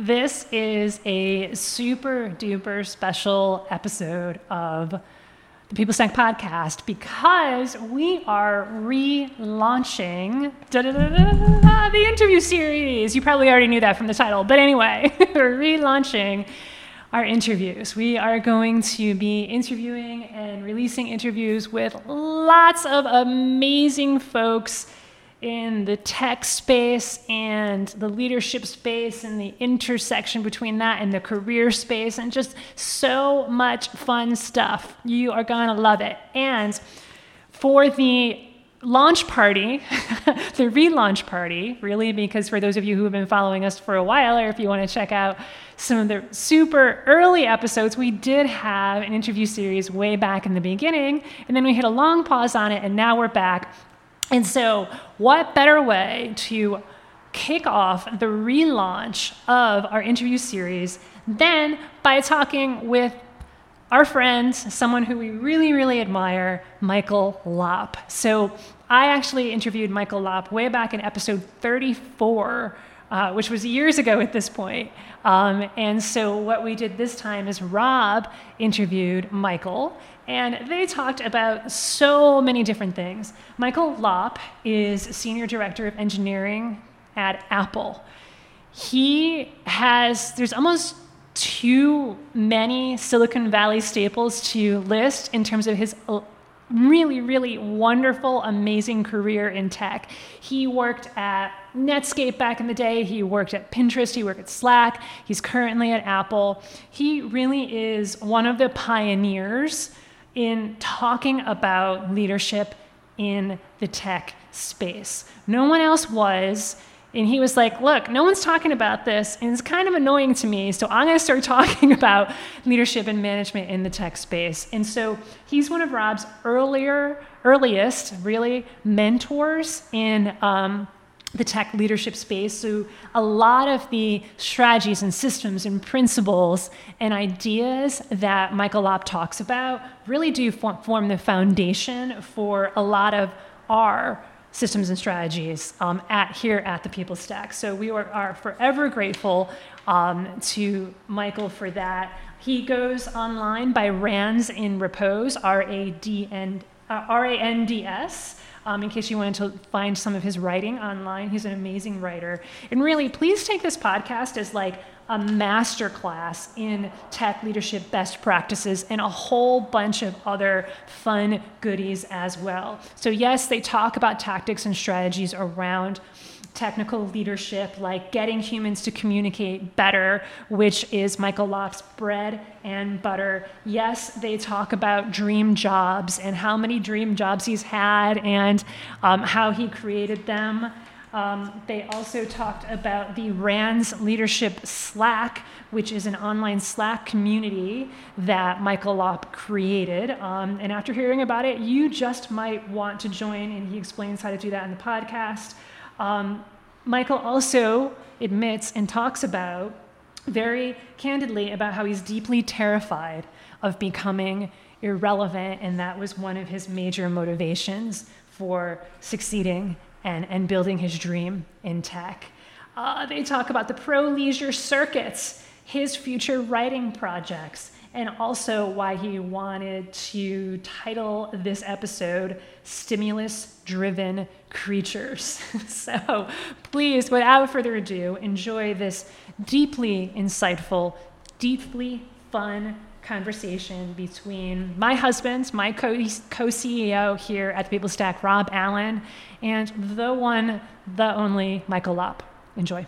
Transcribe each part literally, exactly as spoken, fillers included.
This is a super duper special episode of the People Stack podcast because we are relaunching the interview series. You probably already knew that from the title, but anyway, we're relaunching our interviews. We are going to be interviewing and releasing interviews with lots of amazing folks in the tech space and the leadership space and the intersection between that and the career space, and just so much fun stuff. You are gonna love it. And for the launch party, the relaunch party, really, because for those of you who have been following us for a while, or if you want to check out some of the super early episodes, we did have an interview series way back in the beginning, and then we hit a long pause on it, and now we're back. And so what better way to kick off the relaunch of our interview series than by talking with our friend, someone who we really, really admire, Michael Lopp. So I actually interviewed Michael Lopp way back in episode thirty-four, uh, which was years ago at this point. Um, and so what we did this time is Rob interviewed Michael, and they talked about so many different things. Michael Lopp is Senior Director of Engineering at Apple. He has, there's almost too many Silicon Valley staples to list in terms of his really, really wonderful, amazing career in tech. He worked at Netscape back in the day. He worked at Pinterest. He worked at Slack. He's currently at Apple. He really is one of the pioneers in talking about leadership in the tech space. No one else was. And he was like, look, no one's talking about this, and it's kind of annoying to me, so I'm going to start talking about leadership and management in the tech space. And so he's one of Rob's earlier, earliest, really, mentors in um, the tech leadership space. So a lot of the strategies and systems and principles and ideas that Michael Lopp talks about really do form the foundation for a lot of our systems and strategies um, at here at the People Stack. So we are, are forever grateful um, to Michael for that. He goes online by Rands in Repose, R A D N, uh, R A N D S, um, in case you wanted to find some of his writing online. He's an amazing writer. And really, please take this podcast as like a masterclass in tech leadership best practices and a whole bunch of other fun goodies as well. So yes, they talk about tactics and strategies around technical leadership, like getting humans to communicate better, which is Michael Lopp's bread and butter. Yes, they talk about dream jobs and how many dream jobs he's had and um, how he created them. Um, they also talked about the Rands Leadership Slack, which is an online Slack community that Michael Lopp created. Um, and after hearing about it, you just might want to join, and he explains how to do that in the podcast. Um, Michael also admits and talks about very candidly about how he's deeply terrified of becoming irrelevant, and that was one of his major motivations for succeeding and, and building his dream in tech. Uh, they talk about the pro leisure circuits, his future writing projects, and also why he wanted to title this episode Stimulus-Driven Creatures. So please, without further ado, enjoy this deeply insightful, deeply fun conversation between my husband, my co- co-C E O here at the People Stack, Rob Allen, and the one, the only Michael Lopp. Enjoy.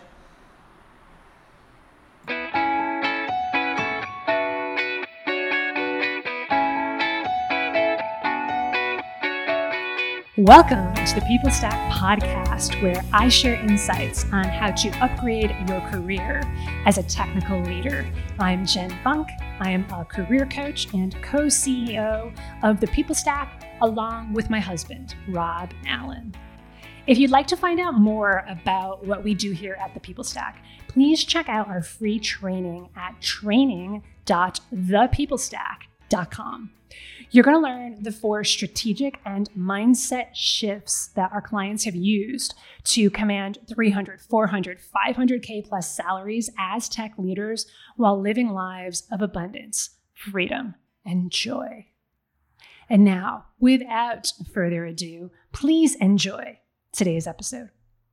Welcome to the People Stack podcast, where I share insights on how to upgrade your career as a technical leader. I'm Jen Funk. I am a career coach and co-C E O of the People Stack, along with my husband, Rob Allen. If you'd like to find out more about what we do here at the People Stack, please check out our free training at training dot the people stack dot com. You're going to learn the four strategic and mindset shifts that our clients have used to command three hundred, four hundred, five hundred K plus salaries as tech leaders while living lives of abundance, freedom, and joy. And now, without further ado, please enjoy today's episode.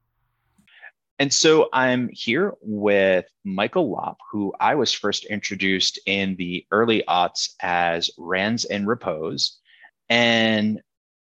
And so I'm here with Michael Lopp, who I was first introduced in the early aughts as Rands in Repose. And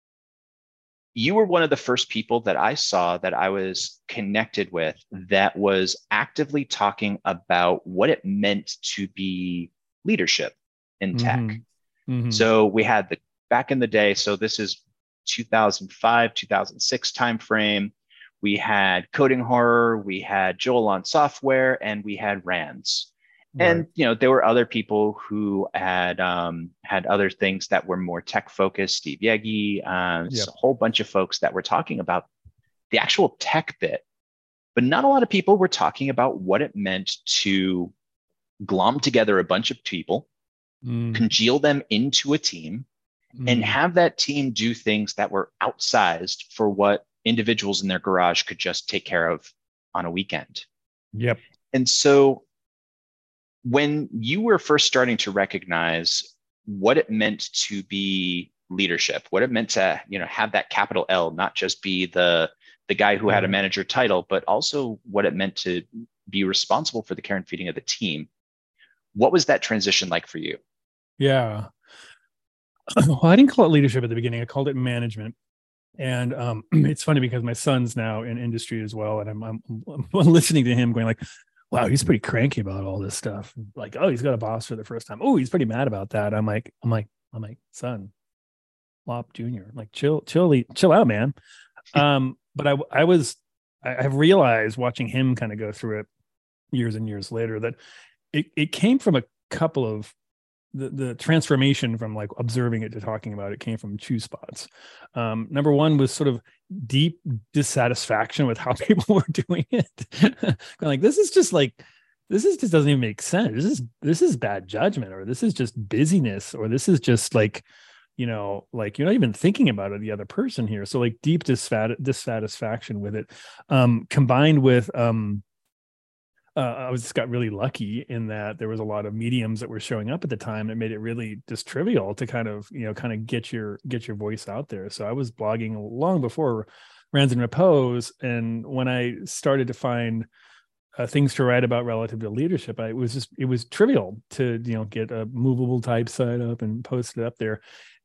you were one of the first people that I saw that I was connected with that was actively talking about what it meant to be leadership in tech. Mm-hmm. Mm-hmm. So we had the back in the day, so this is two thousand five, two thousand six timeframe. We had Coding Horror, we had Joel on Software, and we had Rands. Right. And you know, there were other people who had um, had other things that were more tech focused. Steve Yegi, uh, yep. A whole bunch of folks that were talking about the actual tech bit, but not a lot of people were talking about what it meant to glom together a bunch of people, mm. congeal them into a team, mm. and have that team do things that were outsized for what individuals in their garage could just take care of on a weekend. Yep. And so when you were first starting to recognize what it meant to be leadership, what it meant to, you know, have that capital L, not just be the the guy who had a manager title, but also what it meant to be responsible for the care and feeding of the team. What was that transition like for you? Yeah. Well, I didn't call it leadership at the beginning. I called it management. And um, it's funny because my son's now in industry as well. And I'm, I'm, I'm listening to him going like, wow, he's pretty cranky about all this stuff. Like, oh, he's got a boss for the first time. Oh, he's pretty mad about that. I'm like, I'm like, I'm like, son, Lopp Junior I'm like, chill, chill, chill out, man. Um, but I, I was, I, I've realized watching him kind of go through it years and years later that it, it came from a couple of The, the transformation from like observing it to talking about it came from two spots. Um, number one was sort of deep dissatisfaction with how people were doing it. Going like, this is just like, this is just doesn't even make sense. This is, this is bad judgment, or this is just busyness, or this is just like, you know, like you're not even thinking about it, the other person here. So like deep disfat- dissatisfaction with it, um, combined with, um, Uh, I was just got really lucky in that there was a lot of mediums that were showing up at the time that made it really just trivial to kind of, you know, kind of get your, get your voice out there. So I was blogging long before Rands in Repose. And when I started to find uh, things to write about relative to leadership, I it was just, it was trivial to, you know, get a movable type site up and post it up there,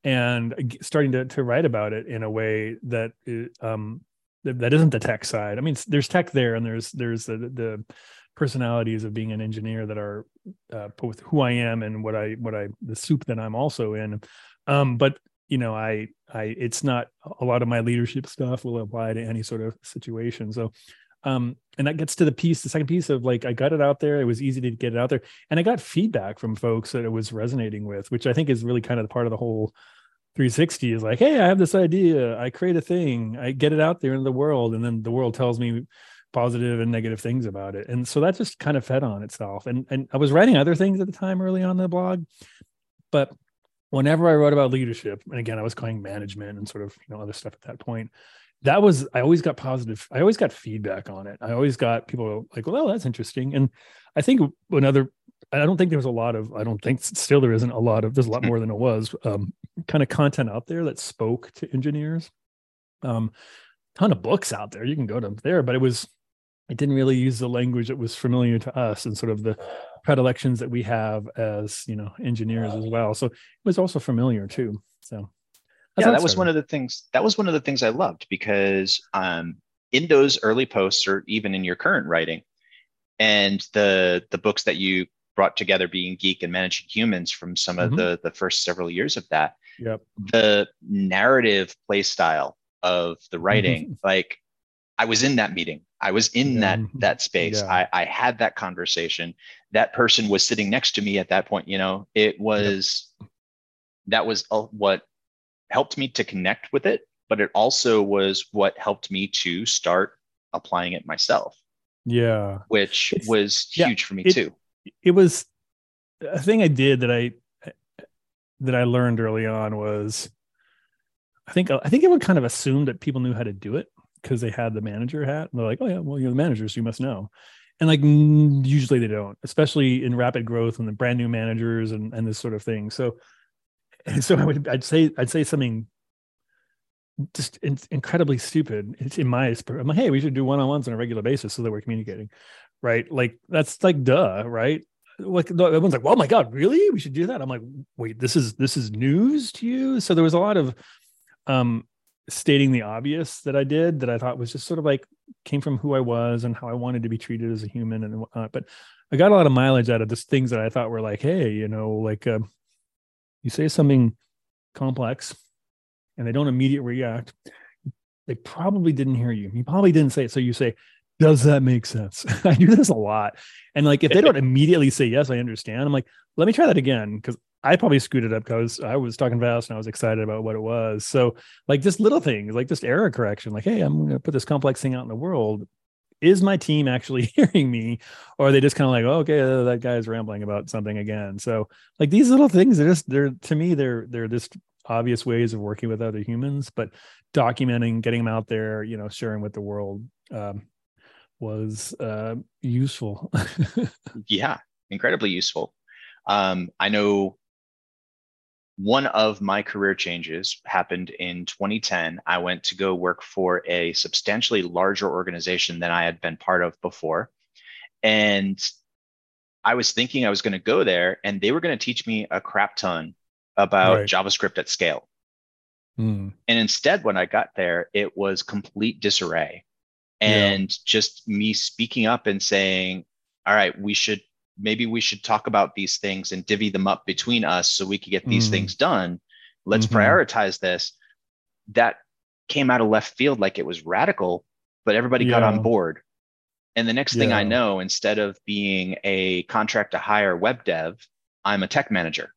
and starting to, to write about it in a way that, it, um, that, that isn't the tech side. I mean, there's tech there, and there's, there's the, the, personalities of being an engineer that are uh, both who I am and what I what I the soup that I'm also in. Um, but you know, I I it's not a lot of my leadership stuff will apply to any sort of situation. So, um, and that gets to the piece, the second piece of like I got it out there. It was easy to get it out there, and I got feedback from folks that it was resonating with, which I think is really kind of the part of the whole three sixty is like, hey, I have this idea, I create a thing, I get it out there into the world, and then the world tells me positive and negative things about it. And so that just kind of fed on itself. And and I was writing other things at the time early on the blog, but whenever I wrote about leadership, and again, I was calling management and sort of, you know, other stuff at that point, that was, I always got positive, I always got feedback on it. I always got people like, well, that's interesting. And I think another, I don't think there was a lot of, I don't think still there isn't a lot of, there's a lot more than it was, um, kind of content out there that spoke to engineers. Um, ton of books out there, you can go to there, but it was, it didn't really use the language that was familiar to us and sort of the predilections that we have as, you know, engineers as well. So it was also familiar too. So yeah, that was one of the things, that was one of the things I loved, because um, in those early posts, or even in your current writing, and the the books that you brought together, Being Geek and Managing Humans, from some of mm-hmm. the the first several years of that, yep. the narrative play style of the writing, mm-hmm. like I was in that meeting. I was in yeah. that that space. Yeah. I, I had that conversation. That person was sitting next to me at that point. You know, it was, yep. that was what helped me to connect with it, but it also was what helped me to start applying it myself. Yeah. Which it's, was huge yeah, for me it, too. It was a thing I did that I, that I learned early on was, I think I think everyone kind of assumed that people knew how to do it because they had the manager hat. And they're like, oh yeah, well, you're the manager, so you must know. And like usually they don't, especially in rapid growth and the brand new managers and, and this sort of thing. So, and so I would I'd say I'd say something just in, incredibly stupid. It's in my I'm like, hey, we should do one-on-ones on a regular basis so that we're communicating, right? Like that's like duh, right? Like everyone's like, well, oh my God, really? We should do that. I'm like, wait, this is this is news to you? So there was a lot of um stating the obvious that I did that I thought was just sort of like came from who I was and how I wanted to be treated as a human and whatnot. But I got a lot of mileage out of this things that I thought were like, hey, you know, like uh, you say something complex and they don't immediately react, they probably didn't hear you. You probably didn't say it. So you say, does that make sense? I do this a lot. And like, if they don't immediately say, yes, I understand, I'm like, let me try that again. Because I probably screwed it up because I was talking fast and I was excited about what it was. So like just little things, like just error correction, like, hey, I'm going to put this complex thing out in the world. Is my team actually hearing me? Or are they just kind of like, oh, okay, uh, that guy's rambling about something again. So like these little things, they're just, they're, to me, they're, they're just obvious ways of working with other humans, but documenting, getting them out there, you know, sharing with the world um, was uh, useful. Yeah, incredibly useful. Um, I know one of my career changes happened in twenty ten. I went to go work for a substantially larger organization than I had been part of before. And I was thinking I was going to go there and they were going to teach me a crap ton about Right. JavaScript at scale. Mm. And instead, when I got there, it was complete disarray. And yeah. just me speaking up and saying, all right, we should maybe we should talk about these things and divvy them up between us so we could get these mm. things done. Let's mm-hmm. prioritize this. That came out of left field like it was radical, but everybody yeah. got on board. And the next yeah. thing I know, instead of being a contract to hire web dev, I'm a tech manager.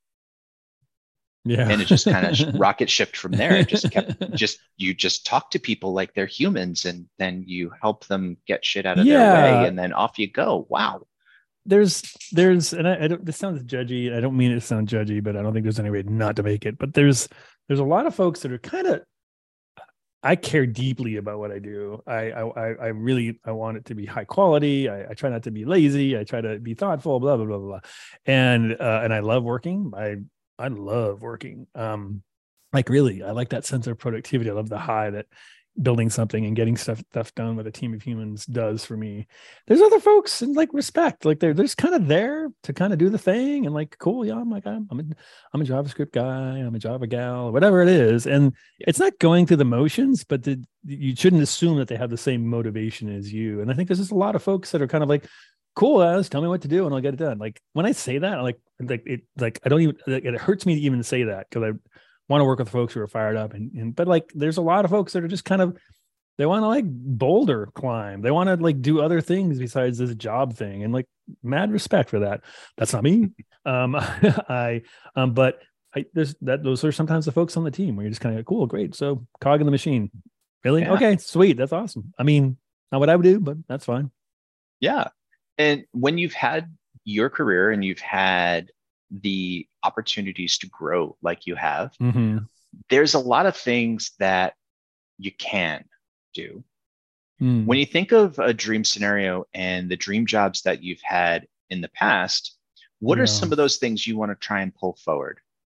Yeah. And it just kind of rocket shipped from there. It just kept just you just talk to people like they're humans and then you help them get shit out of yeah. their way and then off you go. Wow. There's there's and I, I don't this sounds judgy. I don't mean it to sound judgy, but I don't think there's any way not to make it. But there's there's a lot of folks that are kind of I care deeply about what I do. I I I really I want it to be high quality. I, I try not to be lazy. I try to be thoughtful, blah, blah, blah, blah. And uh, and I love working. I I love working. Um, like really, I like that sense of productivity. I love the high that building something and getting stuff stuff done with a team of humans does for me. There's other folks and like respect, like they're they're just kind of there to kind of do the thing and like, cool, yeah, I'm like I'm I'm a, I'm a JavaScript guy, I'm a Java gal, whatever it is, and yeah. it's not going through the motions, but the, you shouldn't assume that they have the same motivation as you. And I think there's just a lot of folks that are kind of like, cool, Alice, tell me what to do and I'll get it done. Like when I say that, I like like it like I don't even like, it hurts me to even say that because I want to work with folks who are fired up and, and but like there's a lot of folks that are just kind of they want to like boulder climb. They want to like do other things besides this job thing and like mad respect for that. That's not me. um I um but I there's that those are sometimes the folks on the team where you're just kind of like, cool, great. So cog in the machine. Really? Yeah. Okay, sweet. That's awesome. I mean, not what I would do, but that's fine. Yeah. And when you've had your career and you've had the opportunities to grow like you have, mm-hmm. there's a lot of things that you can do. Mm. When you think of a dream scenario and the dream jobs that you've had in the past, what yeah. are some of those things you want to try and pull forward?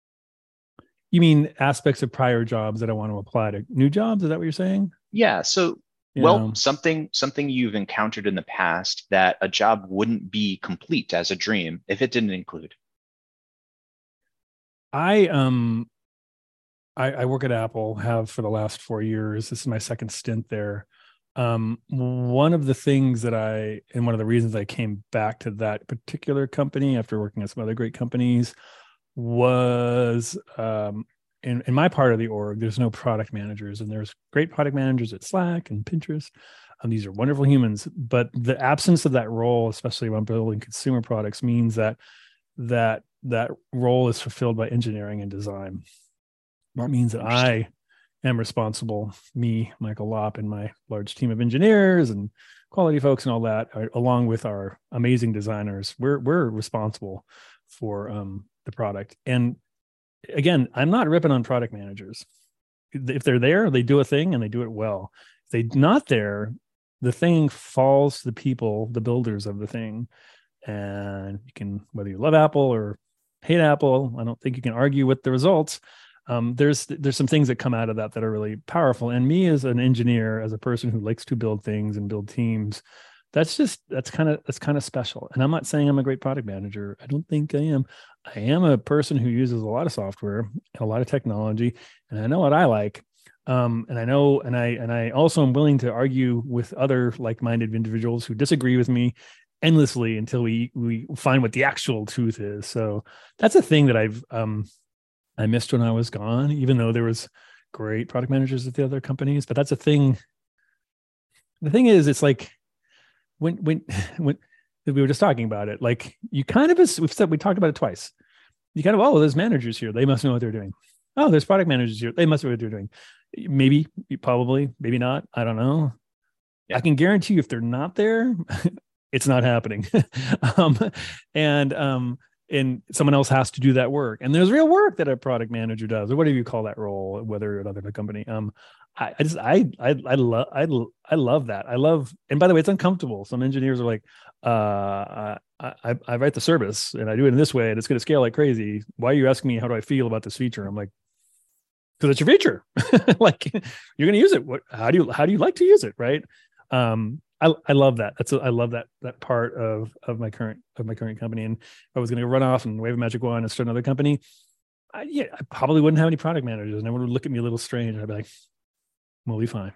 You mean aspects of prior jobs that I want to apply to new jobs? Is that what you're saying? Yeah. So Yeah. Well, something something you've encountered in the past that a job wouldn't be complete as a dream if it didn't include. I um, I, I work at Apple, have for the last four years. This is my second stint there. Um, one of the things that I, and one of the reasons I came back to that particular company after working at some other great companies was um, in, in my part of the org, there's no product managers, and there's great product managers at Slack and Pinterest. And these are wonderful humans, but the absence of that role, especially when building consumer products, means that that that role is fulfilled by engineering and design. That means that I am responsible, me, Michael Lopp, and my large team of engineers and quality folks and all that, along with our amazing designers, we're we're responsible for um, the product. And again, I'm not ripping on product managers. If they're there, they do a thing and they do it well. If they're not there, the thing falls to the people, the builders of the thing. And you can, whether you love Apple or hate Apple, I don't think you can argue with the results. Um, there's there's some things that come out of that that are really powerful. And me as an engineer, as a person who likes to build things and build teams, that's just that's kind of that's kind of special. And I'm not saying I'm a great product manager. I don't think I am. I am a person who uses a lot of software and a lot of technology, and I know what I like. Um, and I know, and I and I also am willing to argue with other like-minded individuals who disagree with me endlessly until we we find what the actual truth is. So that's a thing that I've um, I missed when I was gone, even though there was great product managers at the other companies. But that's a thing. The thing is, it's like when when when we were just talking about it, like you kind of, we've said, we talked about it twice. You kind of, oh, well, there's managers here. They must know what they're doing. Oh, there's product managers here. They must know what they're doing. Maybe, probably, maybe not. I don't know. Yeah. I can guarantee you if they're not there, it's not happening. um, and, um, and someone else has to do that work. And there's real work that a product manager does, or whatever you call that role, whether or not in a company. Um, I, I just, I, I, I love, I, I love that. I love, and by the way, it's uncomfortable. Some engineers are like, uh, I, I, I write the service and I do it in this way and it's going to scale like crazy. Why are you asking me, how do I feel about this feature? I'm like, because it's your feature. Like you're going to use it. What, how do you, how do you like to use it? Right. Um, I, I love that. That's a, I love that that part of of my current of my current company. And if I was going to run off and wave a magic wand and start another company, I, yeah, I probably wouldn't have any product managers, and everyone would look at me a little strange. And I'd be like, "We'll be fine."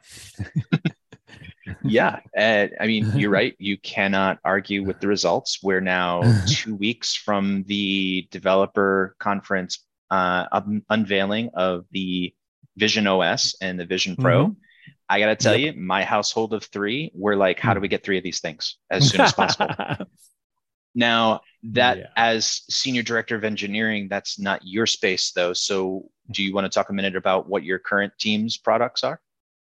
Yeah, and I mean, you're right. You cannot argue with the results. We're now two weeks from the developer conference uh, un- unveiling of the Vision O S and the Vision Pro. Mm-hmm. I got to tell yep. you, my household of three, we're like, how do we get three of these things as soon as possible? Now, that yeah. as senior director of engineering, that's not your space, though. So do you want to talk a minute about what your current team's products are?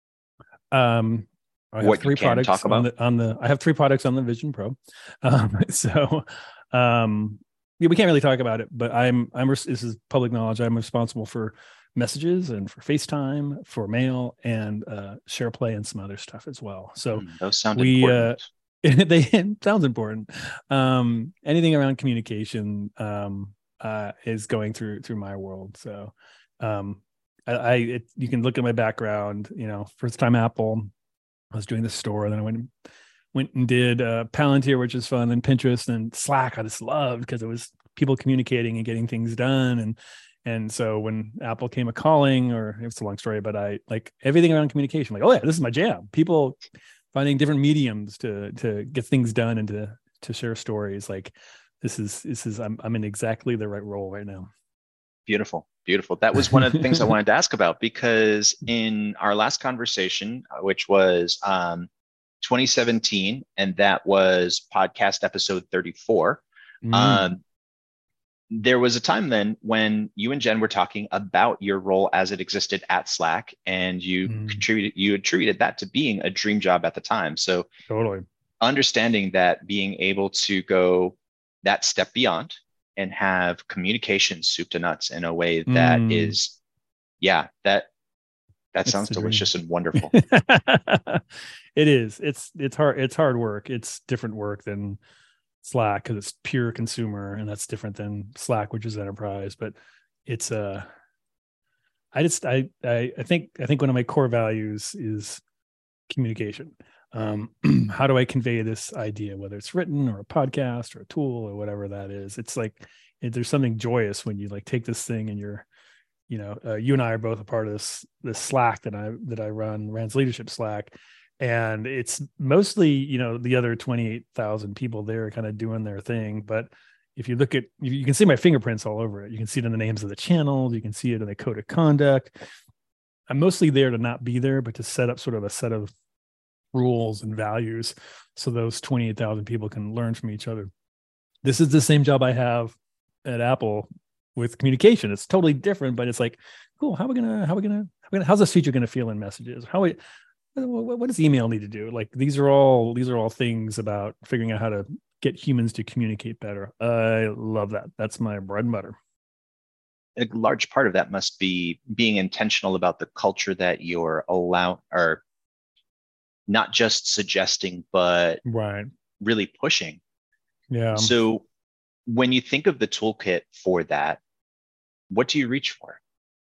Um, I have what three products talk about? On the, on the, I have three products on the Vision Pro. Um, so um, yeah, we can't really talk about it, but I'm, I'm, this is public knowledge. I'm responsible for messages and for FaceTime, for mail, and uh, SharePlay and some other stuff as well. So mm, those sound we, important. Uh, they it sounds important. Um, anything around communication um, uh, is going through through my world. So um, I, I it, you can look at my background. You know, first time Apple, I was doing the store, then I went went and did uh, Palantir, which is fun, and Pinterest and Slack. I just loved because it was people communicating and getting things done. And And so when Apple came a calling, or it's a long story, but I like everything around communication, like, oh yeah, this is my jam. People finding different mediums to to get things done and to to share stories. Like this is this is I'm I'm in exactly the right role right now. Beautiful, beautiful. That was one of the things I wanted to ask about, because in our last conversation, which was um, twenty seventeen, and that was podcast episode thirty-four. Mm. Um, There was a time then when you and Jen were talking about your role as it existed at Slack, and you mm. contributed, you attributed that to being a dream job at the time. So totally understanding that, being able to go that step beyond and have communication soup to nuts in a way that mm. is, yeah, that, that it's sounds delicious dream. And wonderful. It is. It's, it's hard. It's hard work. It's different work than Slack because it's pure consumer, and that's different than Slack, which is enterprise. But it's uh I just I I, I think I think one of my core values is communication. Um, how do I convey this idea, whether it's written or a podcast or a tool or whatever that is? It's like it, there's something joyous when you like take this thing and you're, you know, uh, you and I are both a part of this this Slack that I that I run, Rand's Leadership Slack. And it's mostly, you know, the other twenty-eight thousand people there kind of doing their thing. But if you look at, you can see my fingerprints all over it. You can see it in the names of the channels. You can see it in the code of conduct. I'm mostly there to not be there, but to set up sort of a set of rules and values so those twenty-eight thousand people can learn from each other. This is the same job I have at Apple with communication. It's totally different, but it's like, cool. How are we gonna, how are we gonna, how are we gonna how's this feature gonna feel in messages? How we, what does email need to do? Like these are all these are all things about figuring out how to get humans to communicate better. I love that. That's my bread and butter. a large part of that must be being intentional about the culture that you're allow or not just suggesting, but Right. really pushing. Yeah. So when you think of the toolkit for that, what do you reach for?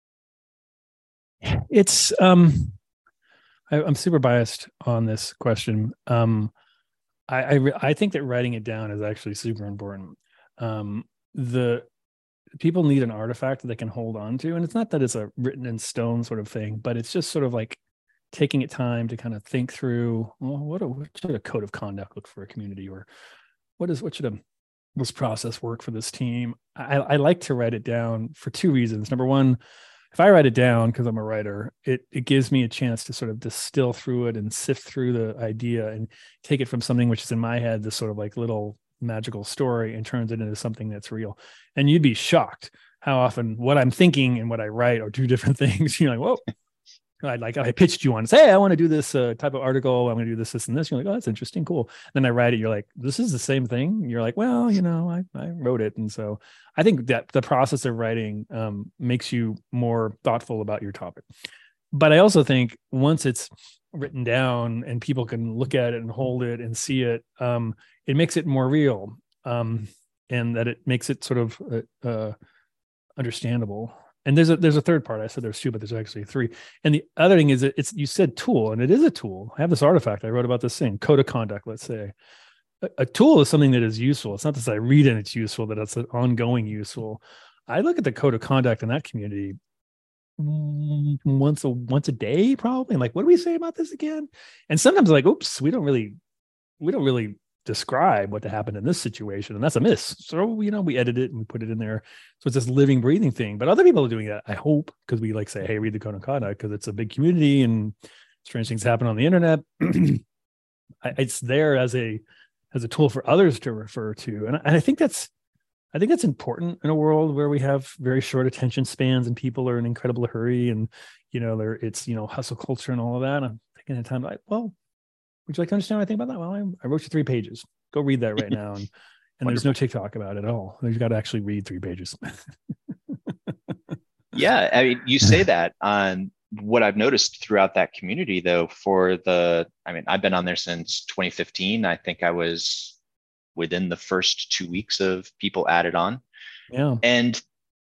It's um I, I'm super biased on this question. Um I I, re- I think that writing it down is actually super important. Um the people need an artifact that they can hold on to, and it's not that it's a written in stone sort of thing, but it's just sort of like taking it time to kind of think through, well, what, a, what should a code of conduct look for a community, or what is what should a this process work for this team. I, I like to write it down for two reasons. Number one, if I write it down because I'm a writer, it it gives me a chance to sort of distill through it and sift through the idea and take it from something which is in my head, this sort of like little magical story, and turns it into something that's real. And you'd be shocked how often what I'm thinking and what I write are two different things. You're like, whoa. I like I pitched you on, say, hey, I want to do this uh, type of article. I'm going to do this, this, and this. You're like, oh, that's interesting, cool. Then I write it. You're like, this is the same thing. You're like, well, you know, I, I wrote it, and so I think that the process of writing um, makes you more thoughtful about your topic. But I also think once it's written down and people can look at it and hold it and see it, um, it makes it more real, um, and that it makes it sort of uh, uh, understandable. And there's a there's a third part. I said there's two, but there's actually three. And the other thing is that it's you said tool, and it is a tool. I have this artifact I wrote about this thing, code of conduct. Let's say a, a tool is something that is useful. It's not that I read and it's useful, that it's an ongoing useful. I look at the code of conduct in that community once a once a day, probably. And like, what do we say about this again? And sometimes I'm like, oops, we don't really we don't really describe what happened in this situation, and that's a miss. So, you know, we edit it and we put it in there. So it's this living, breathing thing. But other people are doing that, I hope, because we like say, hey, read the code of conduct, because it's a big community and strange things happen on the internet. It's there as a as a tool for others to refer to. And I, and I think that's I think that's important in a world where we have very short attention spans and people are in incredible hurry, and you know, there it's, you know, hustle culture and all of that. I'm taking the time like, well, would you like to understand what I think about that? Well, I, I wrote you three pages. Go read that right now. And, and there's no TikTok about it at all. You've got to actually read three pages. Yeah. I mean, you say that. Um, what I've noticed throughout that community, though, for the, I mean, I've been on there since twenty fifteen. I think I was within the first two weeks of people added on. Yeah. And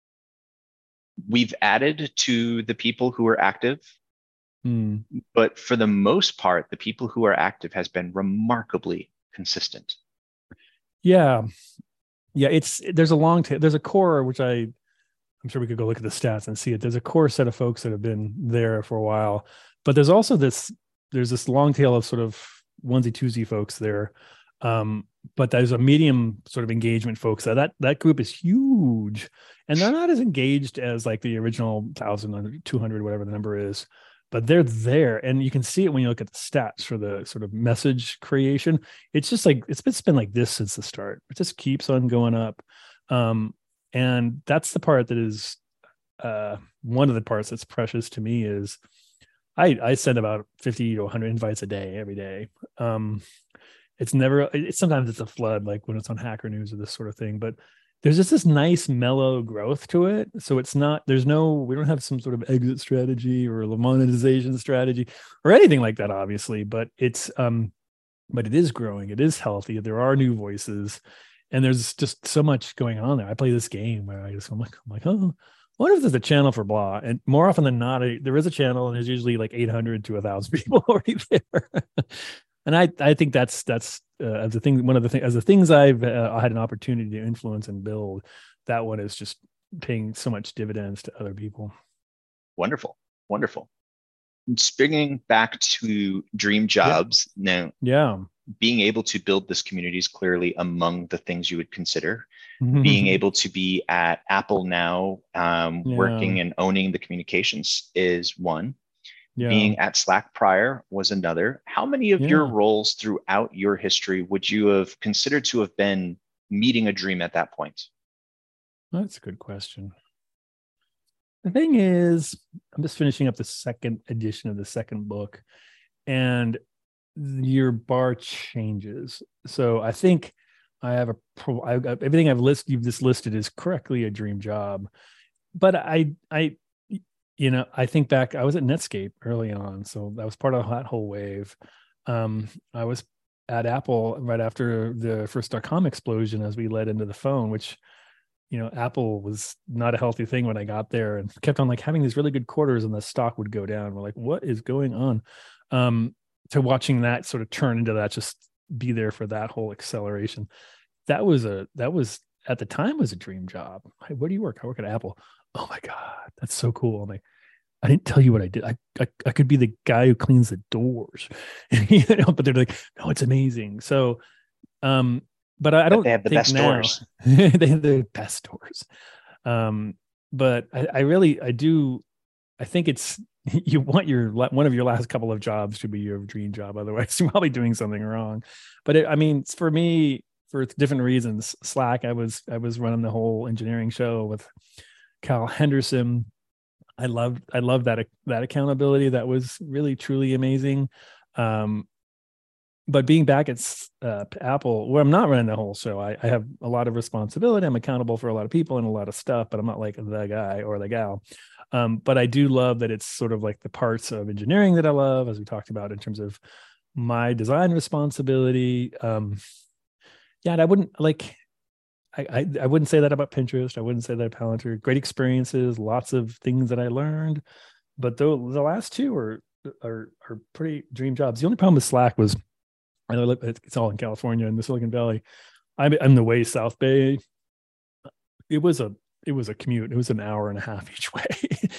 we've added to the people who are active. Hmm. But for the most part, the people who are active has been remarkably consistent. Yeah. Yeah. It's, there's a long tail, there's a core, which I, I'm sure we could go look at the stats and see it. There's a core set of folks that have been there for a while, but there's also this, there's this long tail of sort of onesie twosie folks there. Um, but there's a medium sort of engagement folks. So that, that group is huge, and they're not as engaged as like the original thousand, two hundred, whatever the number is. But they're there, and you can see it when you look at the stats for the sort of message creation. It's just like, it's been, it's been like this since the start. It just keeps on going up. Um, and that's the part that is uh, one of the parts that's precious to me is I, I send about fifty to one hundred invites a day, every day. Um, it's never, it's sometimes it's a flood, like when it's on Hacker News or this sort of thing, but there's just this nice mellow growth to it. So it's not, there's no, we don't have some sort of exit strategy or a monetization strategy or anything like that, obviously, but it's, um, but it is growing. It is healthy. There are new voices, and there's just so much going on there. I play this game where I just, I'm like, I'm like, oh, I wonder if there's a channel for blah. And more often than not, I, there is a channel, and there's usually like eight hundred to a thousand people already there. And I, I think that's that's uh, as a thing. One of the things, as the things I've uh, had an opportunity to influence and build, that one is just paying so much dividends to other people. Wonderful, wonderful. Springing back to dream jobs yeah. now. Yeah, being able to build this community is clearly among the things you would consider. Being able to be at Apple now, um, yeah. working and owning the communications is one. Yeah. Being at Slack prior was another. How many of yeah. your roles throughout your history would you have considered to have been meeting a dream at that point? That's a good question. The thing is, I'm just finishing up the second edition of the second book, and your bar changes. So I think I have a pro, I've got, everything I've listed, you've just listed is correctly a dream job. but I, I, you know, I think back, I was at Netscape early on. So that was part of that whole wave. Um, I was at Apple right after the first dot-com explosion as we led into the phone, which, you know, Apple was not a healthy thing when I got there, and kept on like having these really good quarters and the stock would go down. We're like, what is going on? Um, to watching that sort of turn into that, just be there for that whole acceleration. That was a, that was at the time was a dream job. Hey, where do you work? I work at Apple. Oh my God, that's so cool. I'm like, I didn't tell you what I did. I, I, I could be the guy who cleans the doors, you know, but they're like, no, it's amazing. So, um, but I, I don't they have the think best now, doors. they have the best doors. Um, but I, I really, I do, I think it's, you want your, one of your last couple of jobs to be your dream job. Otherwise you're probably doing something wrong. But it, I mean, for me, for different reasons, Slack, I was, I was running the whole engineering show with Cal Henderson. I loved, I loved that, that accountability. That was really, truly amazing. Um, but being back at uh, Apple, where I'm not running the whole show, I, I have a lot of responsibility. I'm accountable for a lot of people and a lot of stuff, but I'm not like the guy or the gal. Um, but I do love that it's sort of like the parts of engineering that I love, as we talked about in terms of my design responsibility. Um, yeah, and I wouldn't like, I, I, I wouldn't say that about Pinterest. I wouldn't say that about Palantir. Great experiences, lots of things that I learned, but the, the last two are, are, are pretty dream jobs. The only problem with Slack was, I know it's all in California in the Silicon Valley. I'm, I'm the way South Bay. It was a, it was a commute. It was an hour and a half each way.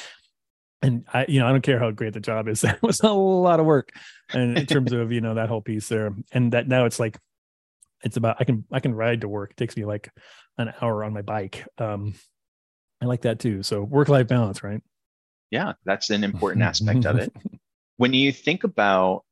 And I, you know, I don't care how great the job is. That was a lot of work. And in terms of, you know, that whole piece there, and that now it's like, it's about, I can, I can ride to work. It takes me like an hour on my bike. Um, I like that too. So work-life balance, right? Yeah, that's an important aspect of it. When you think about,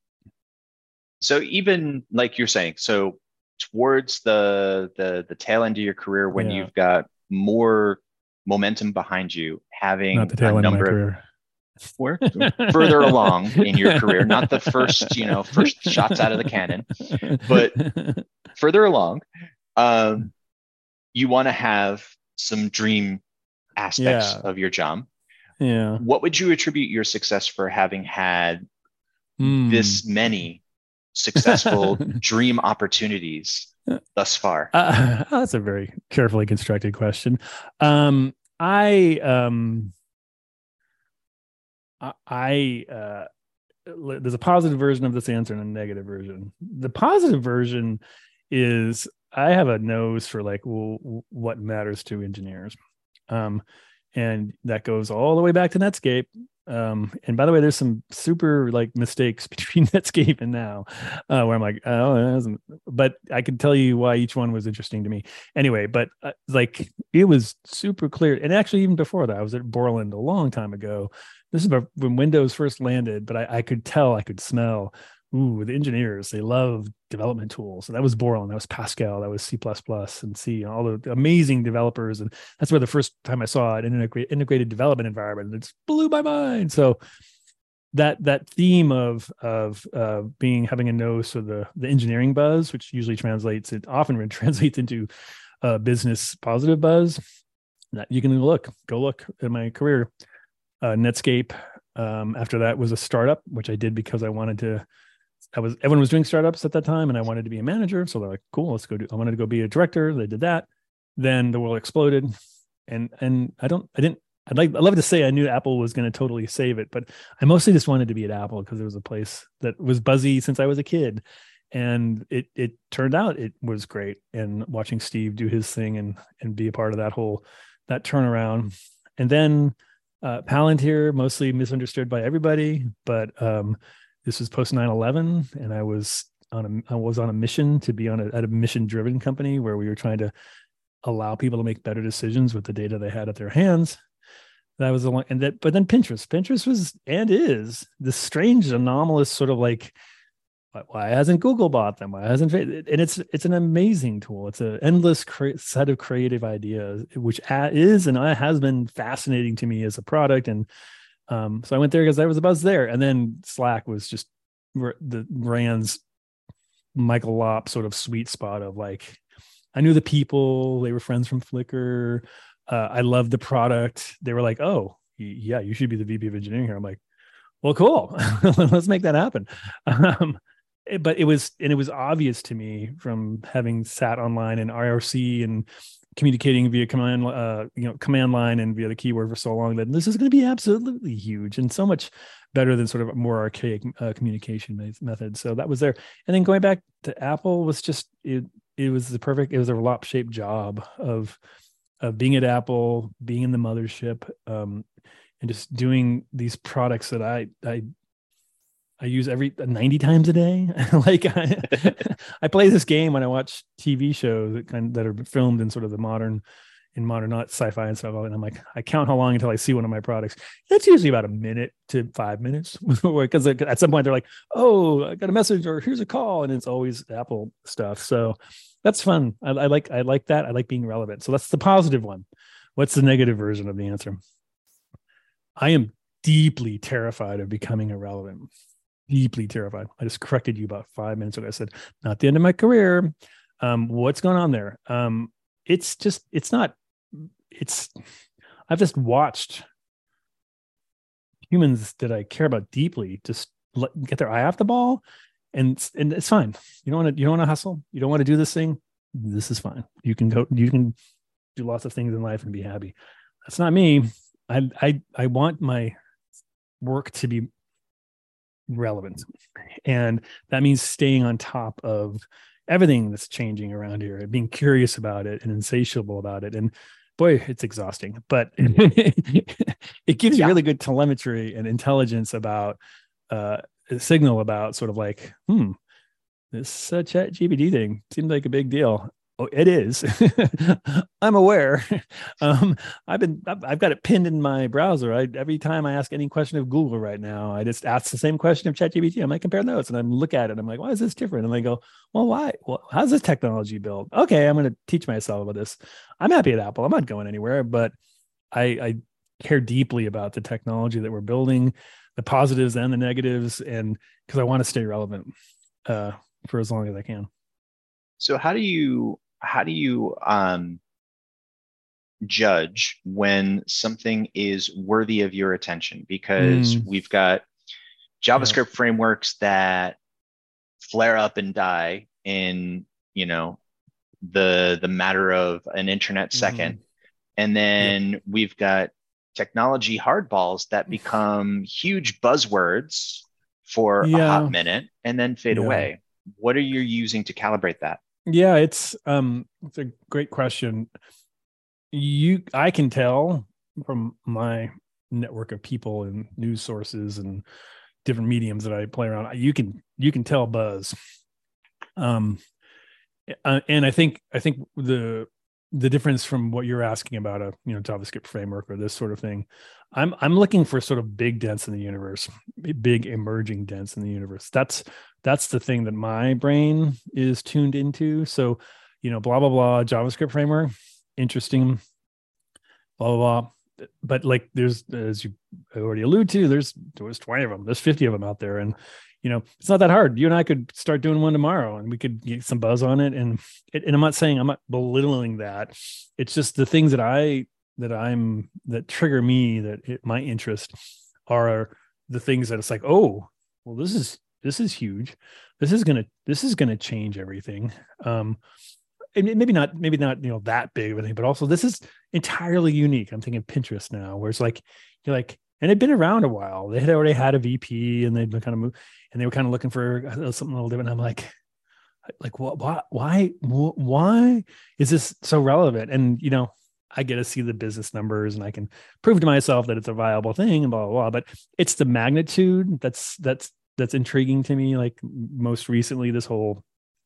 so even like you're saying, so towards the the the tail end of your career, when Yeah. you've got more momentum behind you, having Not the tail a end of my number of career. We're further along in your career, not the first, you know, first shots out of the cannon, but further along, um, you want to have some dream aspects Yeah. of your job. Yeah. What would you attribute your success for having had Mm. this many successful dream opportunities thus far? Uh, that's a very carefully constructed question. Um, I, um, I, uh, there's a positive version of this answer and a negative version. The positive version is I have a nose for like, well, what matters to engineers. Um, and that goes all the way back to Netscape. Um, and by the way, there's some super like mistakes between Netscape and now, uh, where I'm like, oh, it hasn't, but I can tell you why each one was interesting to me anyway. But uh, like, it was super clear. And actually, even before that, I was at Borland a long time ago. This is when Windows first landed, but I, I could tell, I could smell, ooh, the engineers, they love development tools. So that was Borland, that was Pascal, that was C plus plus and C, and all the amazing developers. And that's where the first time I saw an integrated, integrated development environment, it just blew my mind. So that that theme of of uh, being having a nose for the the engineering buzz, which usually translates, it often translates into uh, business positive buzz. That you can look, go look at my career. Uh, Netscape. Um, after that was a startup, which I did because I wanted to. I was everyone was doing startups at that time, and I wanted to be a manager. So they're like, "Cool, let's go do." I wanted to go be a director. They did that. Then the world exploded, and and I don't. I didn't. I'd like. I'd love to say I knew Apple was going to totally save it, but I mostly just wanted to be at Apple because it was a place that was buzzy since I was a kid, and it it turned out it was great. And watching Steve do his thing and and be a part of that whole that turnaround, and then. Uh, Palantir, mostly misunderstood by everybody, but um, this was post nine eleven, and I was on a I was on a mission to be on a, at a mission-driven company where we were trying to allow people to make better decisions with the data they had at their hands. That was a long, and that, but then Pinterest, Pinterest was and is this strange, anomalous sort of like, why hasn't Google bought them? Why hasn't and it's it's an amazing tool. It's an endless cre- set of creative ideas, which is and has been fascinating to me as a product. And um, so I went there because I was a buzz there. And then Slack was just the Rand's Michael Lopp sort of sweet spot of like, I knew the people, they were friends from Flickr. Uh, I loved the product. They were like, "Oh, yeah, you should be the V P of engineering here." I'm like, "Well, cool. Let's make that happen." Um, it- but it was, and it was obvious to me from having sat online in I R C and communicating via command, uh, you know, command line and via the keyboard for so long, that this is going to be absolutely huge and so much better than sort of more archaic uh, communication methods. So that was there. And then going back to Apple was just, it, it was the perfect, it was a lop shaped job of, of being at Apple, being in the mothership, um, and just doing these products that I, I, I use every ninety times a day. Like I, I play this game when I watch T V shows that kind of, that are filmed in sort of the modern, in modern, not sci-fi and stuff. And I'm like, I count how long until I see one of my products. It's usually about a minute to five minutes, because at some point they're like, "Oh, I got a message," or "Here's a call," and it's always Apple stuff. So that's fun. I, I like, I like that. I like being relevant. So that's the positive one. What's the negative version of the answer? I am deeply terrified of becoming irrelevant. Deeply terrified. I just corrected you about five minutes ago. I said, not the end of my career. Um, what's going on there? Um, it's just, it's not, it's, I've just watched humans that I care about deeply just let, get their eye off the ball, and, and it's fine. You don't want to, you don't want to hustle. You don't want to do this thing. This is fine. You can go, you can do lots of things in life and be happy. That's not me. I, I, I want my work to be relevant, and that means staying on top of everything that's changing around here, being curious about it and insatiable about it. And boy, it's exhausting, but it gives you Yeah. really good telemetry and intelligence about uh a signal about sort of like, hmm, this uh, Chat G P T thing seemed like a big deal. Oh, it is. I'm aware. Um, I've been, I've, I've got it pinned in my browser. I, every time I ask any question of Google right now, I just ask the same question of ChatGPT. I might compare notes, and I look at it. I'm like, why is this different? And they go, well, why? Well, how's this technology built? Okay, I'm going to teach myself about this. I'm happy at Apple. I'm not going anywhere, but I, I care deeply about the technology that we're building, the positives and the negatives, and because I want to stay relevant uh, for as long as I can. So how do you how do you um, judge when something is worthy of your attention? Because Mm. we've got JavaScript yeah. frameworks that flare up and die in, you know, the the matter of an internet second. Mm-hmm. And then yep. we've got technology hardballs that become huge buzzwords for yeah. a hot minute and then fade yeah. away. What are you using to calibrate that? Yeah, it's um it's a great question. You I can tell from my network of people and news sources and different mediums that I play around, you can you can tell buzz. Um uh, and I think I think the the difference from what you're asking about a you know JavaScript framework or this sort of thing, I'm I'm looking for sort of big dents in the universe, big emerging dents in the universe. That's that's the thing that my brain is tuned into. So, you know, blah blah blah JavaScript framework, interesting, blah blah blah. But like, there's, as you already alluded to, there's there's twenty of them, there's fifty of them out there, and you know, it's not that hard. You and I could start doing one tomorrow, and we could get some buzz on it. And it, and I'm not saying, I'm not belittling that. It's just the things that I that I'm that trigger me, that it, my interest are the things that it's like, oh, well, this is this is huge. This is gonna this is gonna change everything. Um, and maybe not maybe not you know that big of a thing, but also this is entirely unique. I'm thinking Pinterest now, where it's like you're like. And it'd been around a while. They had already had a V P, and they'd been kind of moved, and they were kind of looking for something a little different. I'm like, like what? Why? Why? Why is this so relevant? And you know, I get to see the business numbers, and I can prove to myself that it's a viable thing, and blah blah blah. But it's the magnitude that's that's that's intriguing to me. Like most recently, this whole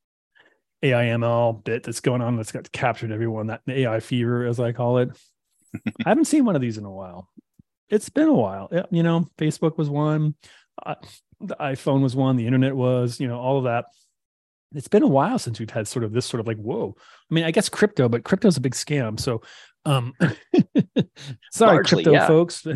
A I M L bit that's going on that's got captured everyone. That A I fever, as I call it. I haven't seen one of these in a while. It's been a while. You know, Facebook was one, uh, the iPhone was one, the internet was, you know, all of that. It's been a while since we've had sort of this sort of like, whoa. I mean, I guess crypto, but crypto's a big scam. So, um, sorry, Largely, crypto yeah. folks.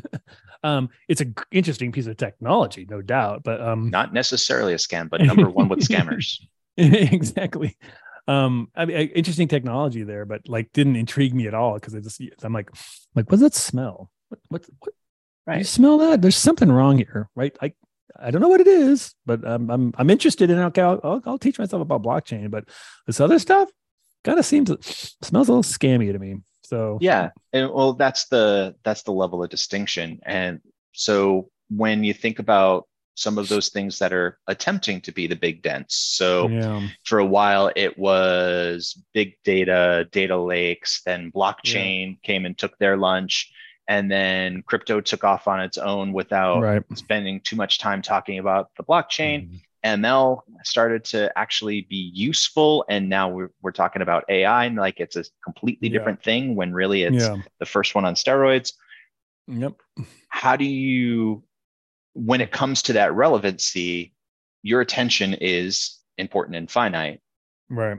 um, it's an interesting piece of technology, no doubt, but um, not necessarily a scam, but number one with scammers. Exactly. um, I mean, interesting technology there, but like didn't intrigue me at all because I just I'm like, like what's that smell? What what what? Right. You smell that? There's something wrong here, right? I I don't know what it is, but I'm I'm I'm interested in it. Okay, I'll, I'll I'll teach myself about blockchain, but this other stuff kind of seems smells a little scammy to me. So yeah, and well, that's the that's the level of distinction. And so when you think about some of those things that are attempting to be the big dents, so yeah. for a while it was big data, data lakes, then blockchain yeah. came and took their lunch, and then crypto took off on its own without right. spending too much time talking about the blockchain. Mm-hmm. M L started to actually be useful, and now we're we're talking about A I, and like it's a completely yeah. different thing when really it's yeah. the first one on steroids. Yep. How do you, when it comes to that relevancy, your attention is important and finite. Right.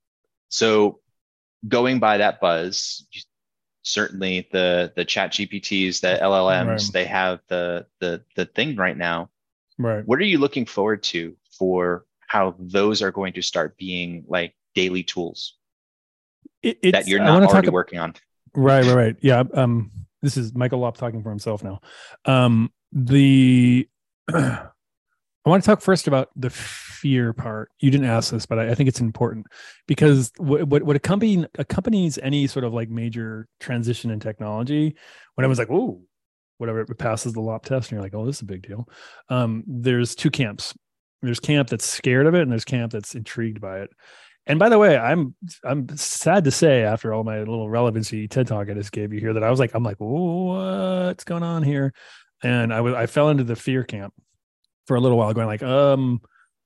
So going by that buzz, certainly the the chat G P Ts, the L L Ms, right. they have the the the thing right now. Right. What are you looking forward to for how those are going to start being like daily tools it, that you're not already working on? Right, right, right. Yeah. Um, this is Michael Lopp talking for himself now. Um, the I want to talk first about the fear part. You didn't ask this, but I, I think it's important because what what, what accompany, accompanies any sort of like major transition in technology, when I was like, "Whoa." Whatever, it passes the Lopp test, and you're like, oh, this is a big deal. Um, there's two camps. There's camp that's scared of it, and there's camp that's intrigued by it. And by the way, I'm I'm sad to say, after all my little relevancy TED Talk I just gave you here, that I was like, I'm like, what's going on here? And I was I fell into the fear camp for a little while, going like, um,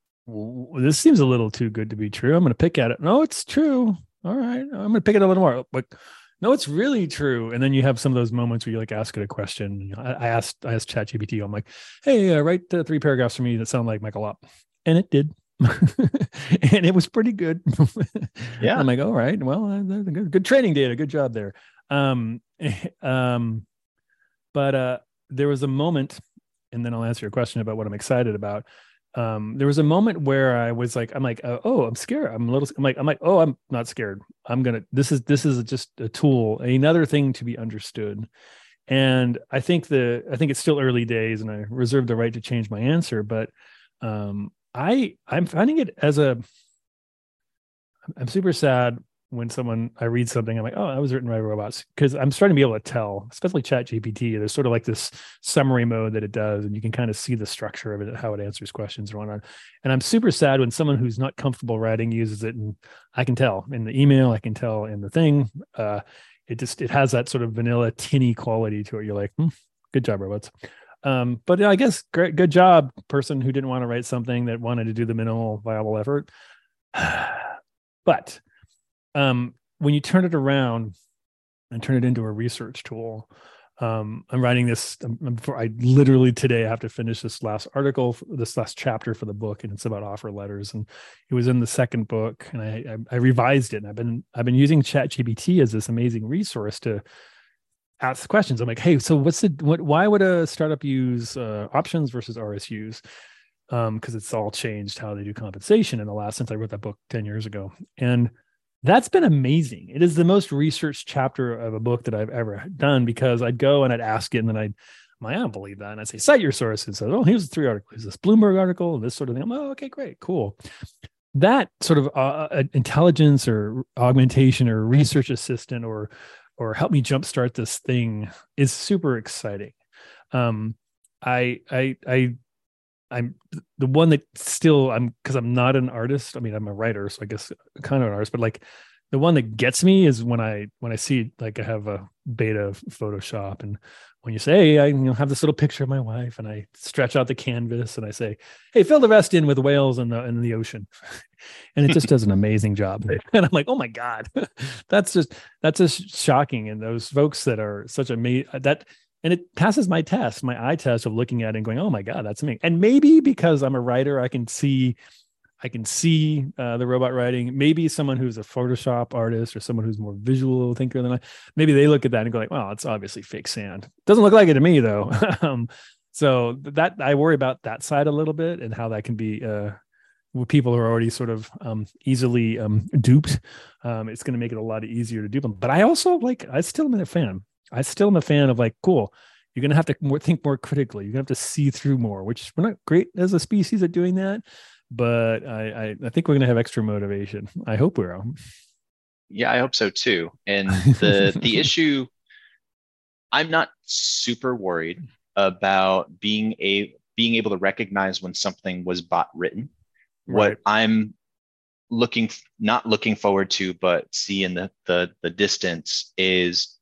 this seems a little too good to be true. I'm going to pick at it. No, it's true. All right, I'm going to pick it a little more. Like, no, it's really true. And then you have some of those moments where you like ask it a question. I, I asked, I asked ChatGPT, I'm like, hey, uh, write the three paragraphs for me that sound like Michael Lopp. And it did. And it was pretty good. Yeah. I'm like, all right, well, uh, good, good training data. Good job there. Um, um, but uh, there was a moment, and then I'll answer your question about what I'm excited about. Um, there was a moment where I was like, I'm like, uh, oh, I'm scared. I'm a little, I'm like, I'm like, oh, I'm not scared. I'm going to, this is, this is just a tool, another thing to be understood. And I think the, I think it's still early days, and I reserve the right to change my answer, but um, I, I'm finding it as a, I'm super sad when someone, I read something, I'm like, oh, that was written by robots, because I'm starting to be able to tell, especially ChatGPT, there's sort of like this summary mode that it does, and you can kind of see the structure of it, how it answers questions and whatnot. And I'm super sad when someone who's not comfortable writing uses it, and I can tell in the email, I can tell in the thing, uh, it just, it has that sort of vanilla tinny quality to it. You're like, hmm, good job, robots. Um, but I guess great, good job, person who didn't want to write something that wanted to do the minimal viable effort. But um, when you turn it around and turn it into a research tool, um, I'm writing this um, before I literally today have to finish this last article, this last chapter for the book, and it's about offer letters. And it was in the second book, and I, I, I revised it. And I've been I've been using ChatGPT as this amazing resource to ask questions. I'm like, hey, so what's the what? Why would a startup use uh, options versus R S Us? Um, because it's all changed how they do compensation in the last since I wrote that book ten years ago, and that's been amazing. It is the most researched chapter of a book that I've ever done, because I'd go and I'd ask it, and then I'd, I don't believe that. And I'd say, cite your sources. So, oh, here's the three articles. Here's this Bloomberg article, and this sort of thing. I'm like, oh, okay, great, cool. That sort of uh, intelligence or augmentation or research assistant or, or help me jumpstart this thing is super exciting. Um, I, I, I, I'm the one that still I'm because I'm not an artist. I mean, I'm a writer, so I guess kind of an artist, but like the one that gets me is when I, when I see, like, I have a beta of Photoshop, and when you say, hey, I you know, have this little picture of my wife, and I stretch out the canvas and I say, hey, fill the rest in with whales in the, in the ocean. And it just does an amazing job. And I'm like, oh my God, that's just, that's just shocking. And those folks that are such a, that, and it passes my test, my eye test of looking at it and going, oh my God, that's me. And maybe because I'm a writer, I can see, I can see uh, the robot writing. Maybe someone who's a Photoshop artist or someone who's more visual thinker than I, maybe they look at that and go like, well, it's obviously fake sand. Doesn't look like it to me though. um, so that I worry about that side a little bit and how that can be uh, with people who are already sort of um, easily um, duped. Um, it's going to make it a lot easier to dupe them. But I also like, I still am a fan. I still am a fan of like, cool, you're going to have to more, think more critically. You're going to have to see through more, which we're not great as a species at doing that. But I, I, I think we're going to have extra motivation. I hope we're. Um... Yeah, I hope so too. And the the issue, I'm not super worried about being a being able to recognize when something was bot written. What Right. I'm looking, not looking forward to, but see in the, the, the distance is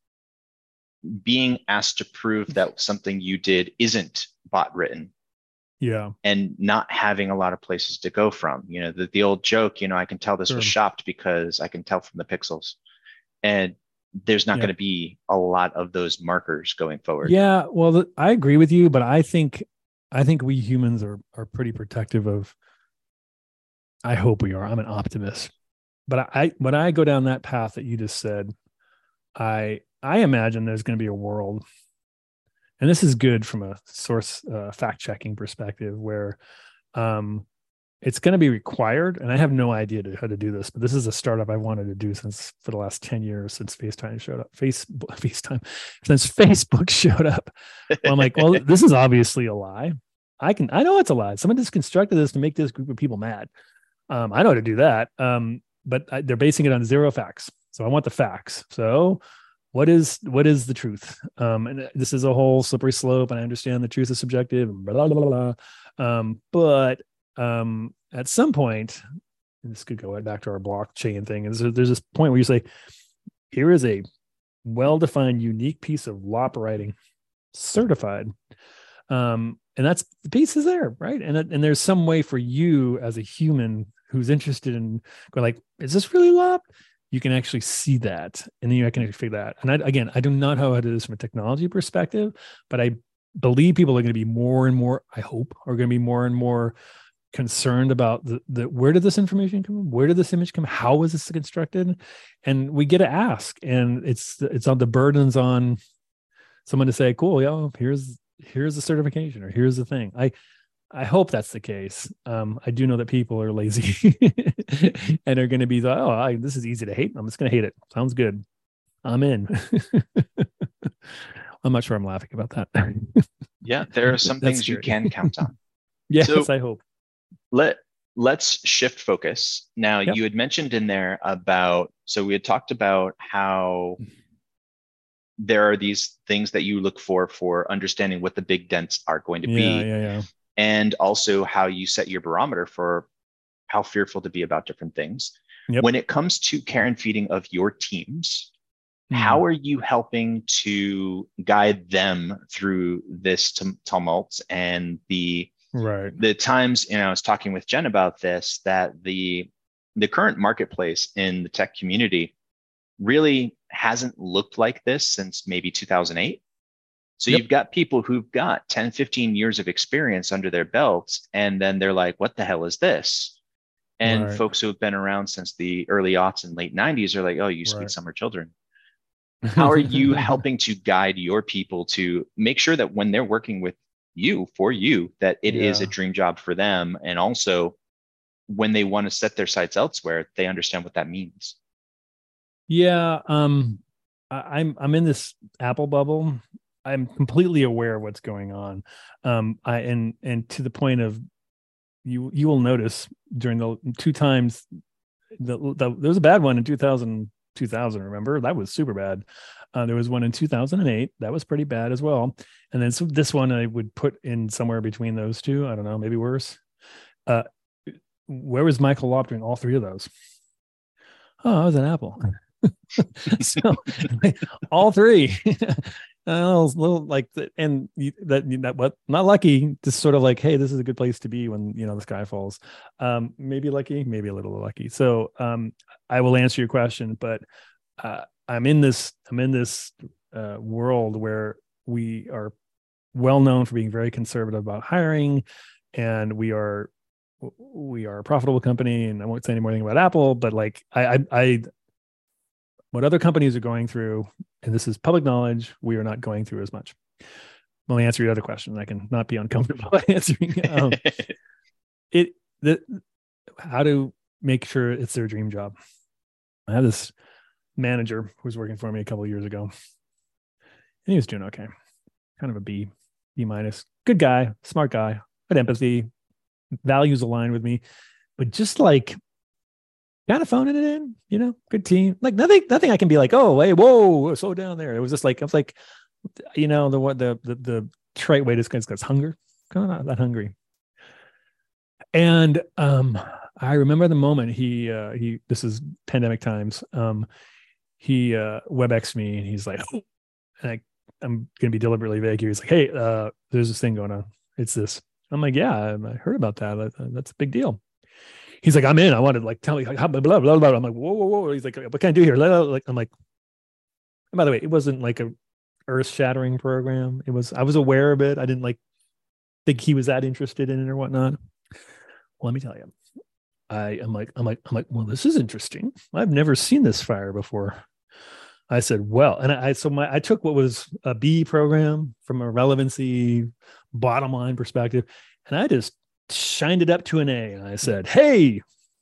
being asked to prove that something you did isn't bot written. Yeah. And not having a lot of places to go from. You know, the, the old joke, you know, I can tell this Sure. was shopped because I can tell from the pixels. And there's not Yeah. going to be a lot of those markers going forward. Yeah. Well, the, I agree with you, but I think, I think we humans are, are pretty protective of, I hope we are. I'm an optimist, but I, when I go down that path that you just said, I, I imagine there's going to be a world, and this is good from a source uh, fact checking perspective, where um, it's going to be required. And I have no idea to, how to do this, but this is a startup I wanted to do since for the last ten years, since FaceTime showed up, Facebook, FaceTime, since Facebook showed up. Well, I'm like, well, this is obviously a lie. I can, I know it's a lie. Someone just constructed this to make this group of people mad. Um, I know how to do that. Um, but I, they're basing it on zero facts. So I want the facts. So what is, what is the truth? Um, and this is a whole slippery slope, and I understand the truth is subjective and blah, blah, blah, blah. Um, but, um, at some point, and this could go right back to our blockchain thing. Is there's, there's this point where you say, here is a well-defined, unique piece of L O P writing, certified. Um, and that's the piece is there, right? And, and there's some way for you as a human who's interested in going like, is this really L O P? You can actually see that, and then you can actually figure that. And I, again, I do not know how to do this from a technology perspective, but I believe people are going to be more and more, I hope, are going to be more and more concerned about the, the where did this information come from? Where did this image come? How was this constructed? And we get to ask, and it's it's on the burdens on someone to say, cool, yeah, here's here's the certification, or here's the thing. I I hope that's the case. Um, I do know that people are lazy and are going to be like, oh, I, this is easy to hate. I'm just going to hate it. Sounds good. I'm in. I'm not sure I'm laughing about that. Yeah, there are some That's things you scary. can count on. Yes, So- I hope. Let let's shift focus. Now, Yep. you had mentioned in there about, so we had talked about how there are these things that you look for for understanding what the big dents are going to Yeah, be, yeah, yeah. and also how you set your barometer for how fearful to be about different things. Yep. When it comes to care and feeding of your teams, Hmm. how are you helping to guide them through this tum- tumult and the Right. the times, you know, I was talking with Jen about this, that the the current marketplace in the tech community really hasn't looked like this since maybe two thousand eight. So Yep. you've got people who've got ten, fifteen years of experience under their belts, and then they're like, what the hell is this? And Right. folks who have been around since the early aughts and late nineties are like, oh, you sweet Right. summer children. How are you helping to guide your people to make sure that when they're working with you, for you, that it is a Yeah. dream job for them, and also when they want to set their sights elsewhere, they understand what that means? Yeah, um, I, I'm I'm in this Apple bubble. I'm completely aware of what's going on. Um, I and and to the point of you you will notice during the two times the, the there was a bad one in two thousand, two thousand. Remember, that was super bad. Uh, there was one in two thousand eight that was pretty bad as well. And then so this one I would put in somewhere between those two. I don't know, maybe worse. Uh, where was Michael Lopp during all three of those? Oh, I was an Apple. So all three. Uh, little like the, and you, that that what not lucky, just sort of like, hey, this is a good place to be when you know the sky falls. Um, maybe lucky, maybe a little lucky. So um, I will answer your question, but uh, I'm in this I'm in this uh, world where we are well known for being very conservative about hiring, and we are we are a profitable company. And I won't say any more thing about Apple, but like I I, I what other companies are going through, and this is public knowledge, we are not going through as much. Let me answer your other question. I can not be uncomfortable by answering. Um, it the how to make sure it's their dream job. I had this manager who was working for me a couple of years ago, and he was doing okay, kind of a B, B minus. Good guy, smart guy, good empathy, values aligned with me, but just like kind of phoning it in, you know, good team. Like nothing, nothing I can be like, oh, hey, whoa, slow down there. It was just like, I was like, you know, the what the the, the trite way to describe it's hunger, kind of not that hungry. And um, I remember the moment he uh, he this is pandemic times. Um, he uh, WebExed me and he's like, oh, and I, I'm going to be deliberately vague here. He's like, hey, uh, there's this thing going on. It's this. I'm like, yeah, I, I heard about that. That's a big deal. He's like, I'm in. I wanted like tell me like, blah, blah, blah, blah. I'm like, whoa, whoa, whoa. He's like, what can I do here? Like, I'm like, and by the way, it wasn't like a earth-shattering program. It was, I was aware of it. I didn't like think he was that interested in it or whatnot. Well, let me tell you, I am like, I'm like, I'm like, well, this is interesting. I've never seen this fire before. I said, well, and I, so my, I took what was a B program from a relevancy bottom line perspective, and I just shined it up to an A. And I said, hey,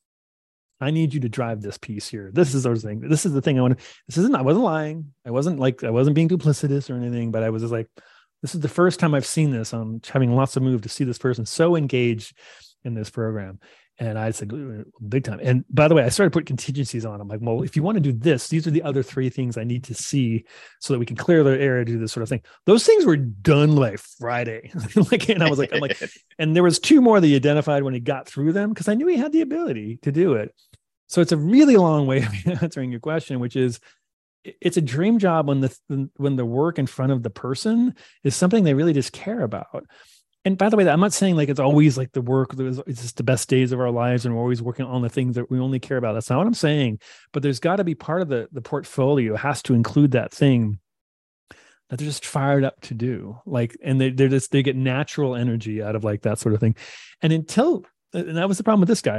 I need you to drive this piece here. This is our thing. This is the thing I want to, this isn't, I wasn't lying. I wasn't like, I wasn't being duplicitous or anything, but I was just like, this is the first time I've seen this. I'm having lots of move to see this person so engaged in this program. And I said, big time. And by the way, I started putting contingencies on. I'm like, well, if you want to do this, these are the other three things I need to see so that we can clear the area to do this sort of thing. Those things were done by Friday. Like, and I was like, I'm like, and there was two more that he identified when he got through them because I knew he had the ability to do it. So it's a really long way of answering your question, which is, it's a dream job when the when the work in front of the person is something they really just care about. And by the way, I'm not saying like it's always like the work, it's just the best days of our lives and we're always working on the things that we only care about. That's not what I'm saying. But there's got to be part of the, the portfolio has to include that thing that they're just fired up to do. Like, and they, they're just, they get natural energy out of like that sort of thing. And until, and that was the problem with this guy.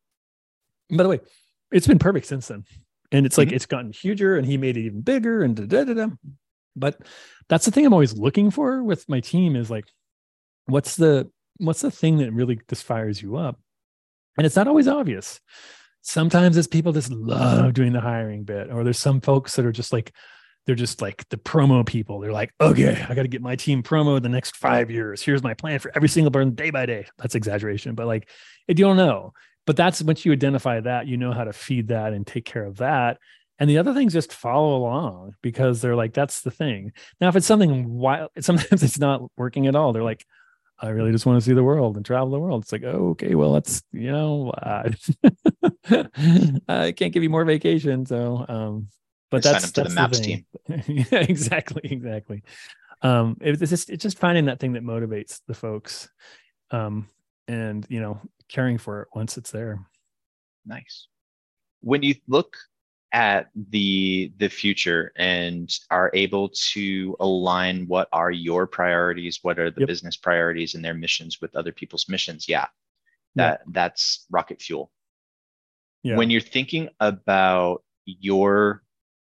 By the way, it's been perfect since then. And it's like, mm-hmm. It's gotten huger and he made it even bigger and da, da, da, da. But that's the thing I'm always looking for with my team is like, what's the, what's the thing that really just fires you up? And it's not always obvious. Sometimes it's people just love doing the hiring bit, or there's some folks that are just like, they're just like the promo people. They're like, okay, I got to get my team promo the next five years. Here's my plan for every single person day by day. That's exaggeration, but like, you don't know. But that's once you identify that, you know how to feed that and take care of that. And the other things just follow along because they're like, that's the thing. Now, if it's something wild, sometimes it's not working at all. They're like, I really just want to see the world and travel the world. It's like, oh, okay, well, that's, you know, uh, I can't give you more vacation. So, um, but Sign that's, up to that's the MAPS team. Yeah, exactly. Exactly. Um, it, it's just, it's just finding that thing that motivates the folks. Um, and, you know, caring for it once it's there. Nice. When you look at the the future and are able to align what are your priorities, what are the yep. business priorities and their missions with other people's missions, yeah, that yeah. that's rocket fuel. Yeah. When you're thinking about your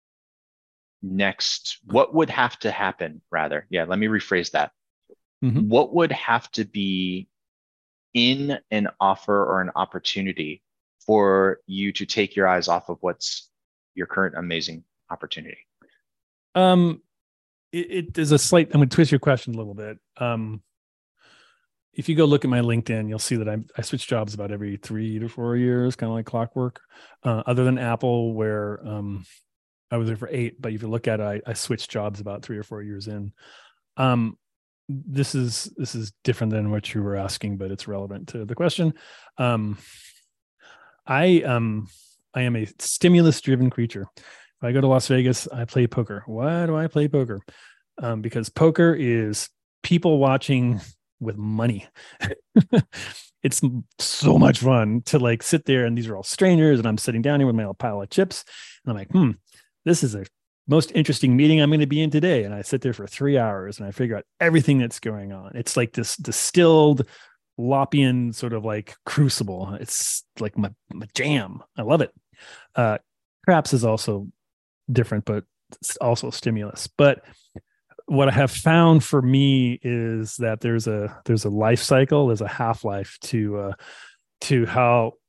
next, what would have to happen, rather, yeah, let me rephrase that. Mm-hmm. What would have to be in an offer or an opportunity for you to take your eyes off of what's your current amazing opportunity? Um, it, it is a slight, I'm going to twist your question a little bit. Um, if you go look at my LinkedIn, you'll see that I, I switch jobs about every three to four years, kind of like clockwork, uh, other than Apple, where um, I was there for eight. But if you look at it, I, I switched jobs about three or four years in. Um, this is, this is different than what you were asking, but it's relevant to the question. Um, I, um, I am a stimulus-driven creature. If I go to Las Vegas, I play poker. Why do I play poker? Um, because poker is people watching with money. It's so much fun to like sit there, and these are all strangers, and I'm sitting down here with my little pile of chips, and I'm like, hmm, this is a most interesting meeting I'm going to be in today. And I sit there for three hours, and I figure out everything that's going on. It's like this distilled Loppian sort of like crucible. It's like my, my jam. I love it. Uh, craps is also different, but it's also stimulus. But what I have found for me is that there's a there's a life cycle, there's a half-life to uh, to how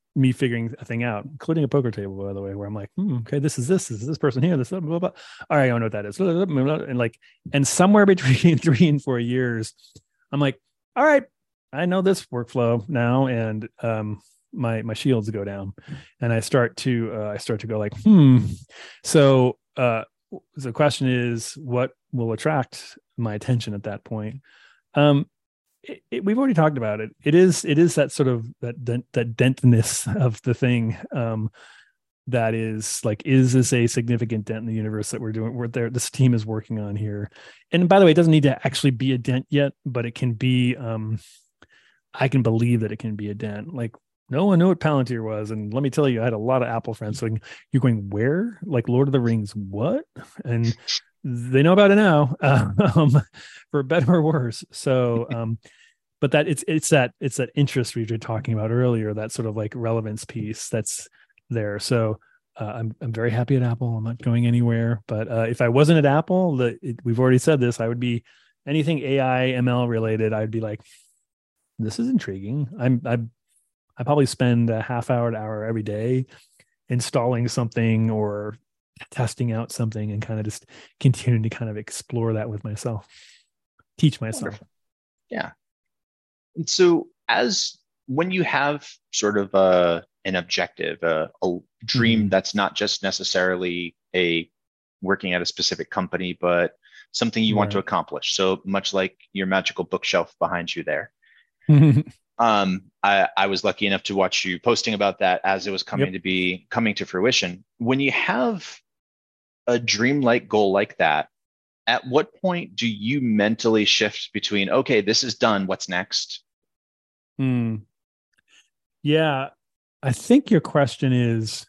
me figuring a thing out, including a poker table, by the way, where I'm like, hmm, okay, this is this, this is this person here, this blah, blah, blah. All right, I don't know what that is. And like, and somewhere between three and four years, I'm like, all right, I know this workflow now, and um, my my shields go down, and I start to uh, I start to go like, hmm. So uh, the question is, what will attract my attention at that point? Um, It, it, we've already talked about it. It is, it is that sort of that dent, that dentness of the thing. Um, that is like, is this a significant dent in the universe that we're doing? We're there. This team is working on here. And by the way, it doesn't need to actually be a dent yet, but it can be. Um, I can believe that it can be a dent. Like no one knew what Palantir was, and let me tell you, I had a lot of Apple friends. So you're going where? Like Lord of the Rings? What? And they know about it now, um, for better or worse. So, um, but that it's it's that it's that interest we were talking about earlier, that sort of like relevance piece that's there. So uh, I'm I'm very happy at Apple. I'm not going anywhere. But uh, if I wasn't at Apple, the, it, we've already said this, I would be anything A I M L related. I'd be like, this is intriguing. I'm I I probably spend a half hour to hour every day installing something or testing out something, and kind of just continuing to kind of explore that with myself, teach myself. Wonderful. Yeah. And so as when you have sort of a, an objective, a, a dream, mm-hmm. that's not just necessarily a working at a specific company, but something you right. want to accomplish. So much like your magical bookshelf behind you there. um, I, I was lucky enough to watch you posting about that as it was coming yep. to be coming to fruition. When you have a dream-like goal like that, at what point do you mentally shift between, okay, this is done, what's next? Hmm. Yeah, I think your question is,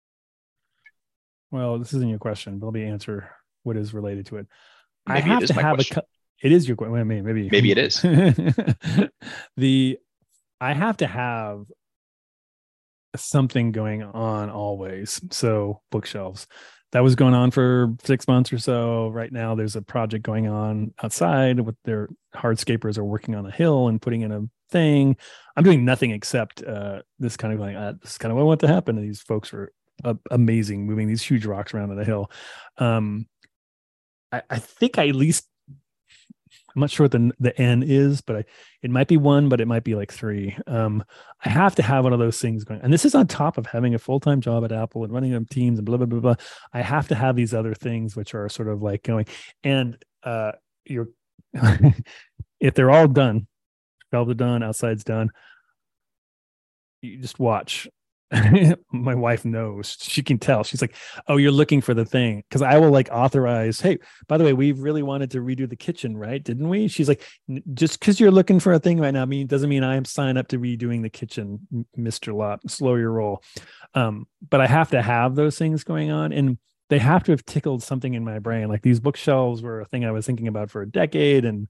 well, this isn't your question, but let me answer what is related to it. Maybe I have to have question. a, it is your question. Well, maybe, maybe, maybe it is. the, I have to have something going on always. So bookshelves. That was going on for six months or so. Right now, there's a project going on outside with their hardscapers are working on a hill and putting in a thing. I'm doing nothing except uh, this kind of going, uh, this is kind of what I want to happen. And these folks were uh, amazing, moving these huge rocks around on the hill. Um, I, I think I at least, I'm not sure what the the N is, but I, it might be one, but it might be like three. Um, I have to have one of those things going. And this is on top of having a full-time job at Apple and running teams and blah, blah, blah, blah. I have to have these other things, which are sort of like going, and uh, you're, if they're all done, shelves are done, outside's done, you just watch. My wife knows, she can tell. She's like, oh, you're looking for the thing. Cause I will like authorize, hey, by the way, we really wanted to redo the kitchen, right? Didn't we? She's like, just cause you're looking for a thing right now, I mean, doesn't mean I am signed up to redoing the kitchen, Mister Lot, slow your roll. Um, but I have to have those things going on, and they have to have tickled something in my brain. Like these bookshelves were a thing I was thinking about for a decade. And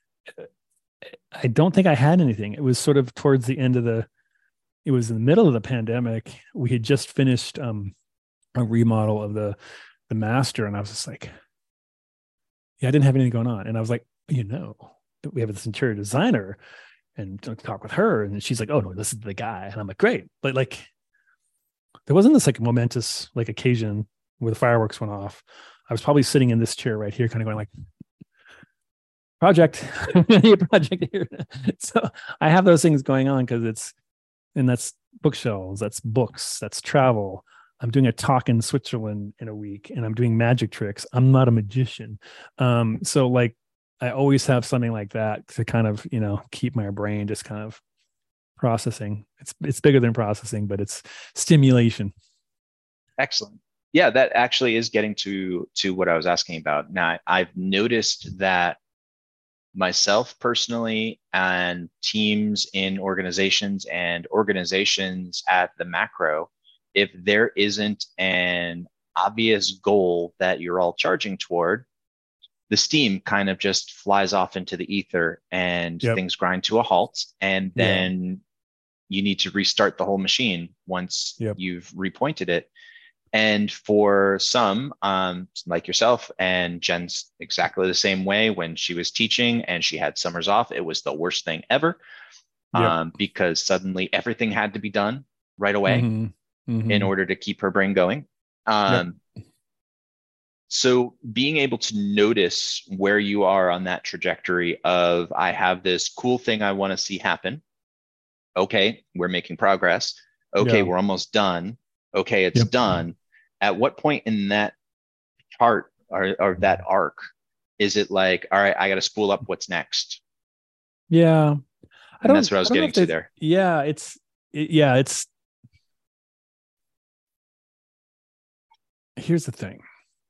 I don't think I had anything. It was sort of towards the end of the, it was in the middle of the pandemic. We had just finished um, a remodel of the the master, and I was just like, yeah, I didn't have anything going on. And I was like, you know, we have this interior designer, and talk with her, and she's like, oh no, this is the guy. And I'm like, great. But like, there wasn't this like momentous like occasion where the fireworks went off. I was probably sitting in this chair right here, kind of going like, project, project here. So I have those things going on because it's, and that's bookshelves, that's books, that's travel. I'm doing a talk in Switzerland in a week, and I'm doing magic tricks. I'm not a magician. Um, so like, I always have something like that to kind of, you know, keep my brain just kind of processing. It's, it's bigger than processing, but it's stimulation. Excellent. Yeah, that actually is getting to, to what I was asking about. Now, I've noticed that myself personally, and teams in organizations and organizations at the macro, if there isn't an obvious goal that you're all charging toward, the steam kind of just flies off into the ether, and yep. things grind to a halt. And then yeah. you need to restart the whole machine once yep. you've repointed it. And for some, um, like yourself and Jen's exactly the same way, when she was teaching and she had summers off, it was the worst thing ever, yep. um, because suddenly everything had to be done right away Mm-hmm. Mm-hmm. in order to keep her brain going. Um, yep. So being able to notice where you are on that trajectory of, I have this cool thing I want to see happen. Okay, we're making progress. Okay, yeah. We're almost done. Okay, it's yep. done. At what point in that chart or, or that arc is it like, all right, I got to spool up what's next? Yeah. I and don't, that's what I was I getting to there. Yeah, it's, it, yeah, it's, here's the thing.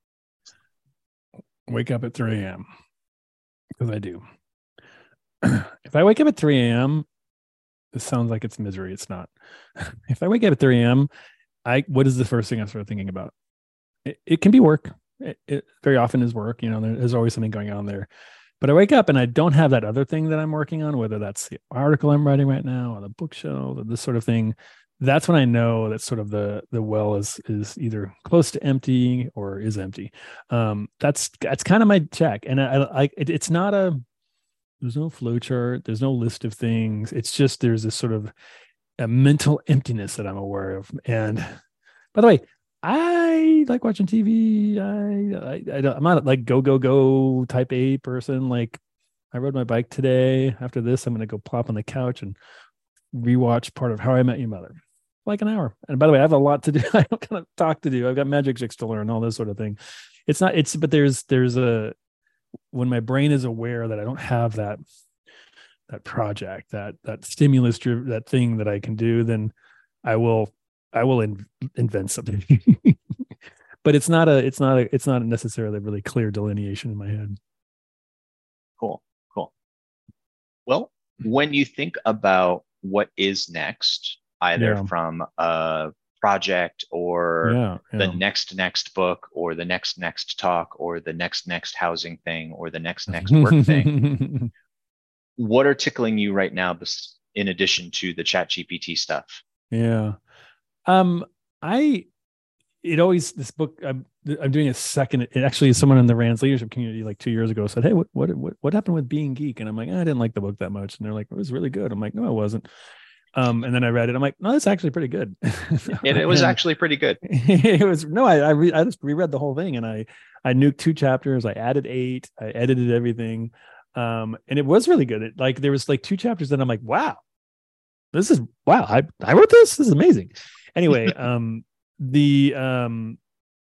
Wake up at three a.m. because I do. If I wake up at three a.m., this sounds like it's misery. It's not. If I wake up at three a.m., I what is the first thing I start thinking about? It, it can be work. It, it very often is work. You know, there, there's always something going on there. But I wake up and I don't have that other thing that I'm working on, whether that's the article I'm writing right now or the bookshelf or this sort of thing. That's when I know that sort of the the well is is either close to empty or is empty. Um, that's that's kind of my check, and I, I it, it's not a there's no flow chart, there's no list of things. It's just there's this sort of a mental emptiness that I'm aware of. And by the way, I like watching T V. I, I, I don't, I'm not like go go go type A person. Like I rode my bike today. After this, I'm going to go plop on the couch and rewatch part of How I Met Your Mother. Like an hour. And by the way, I have a lot to do. I have kind of talk to do. I've got magic tricks to learn, all this sort of thing. It's not, it's, but there's, there's a, when my brain is aware that I don't have that, that project, that, that stimulus, that thing that I can do, then I will, I will in, invent something. But it's not a, it's not a, it's not necessarily a really clear delineation in my head. Cool. Cool. Well, when you think about what is next, either yeah. from a project or yeah, yeah. the next next book or the next next talk or the next next housing thing or the next next work thing, what are tickling you right now in addition to the ChatGPT stuff? Yeah. Um, I, it always, this book, I'm, I'm doing a second, it actually someone in the Rand's leadership community like two years ago said, hey, what, what, what, what happened with Being Geek? And I'm like, I didn't like the book that much. And they're like, it was really good. I'm like, no, it wasn't. Um, and then I read it. I'm like, no, that's actually pretty good. And it was and actually pretty good. It was, no, I, I, re, I just reread the whole thing and I, I nuked two chapters. I added eight, I edited everything. Um, and it was really good. It, like, there was like two chapters that I'm like, wow, this is, wow. I, I wrote this. This is amazing. Anyway, um, the, um,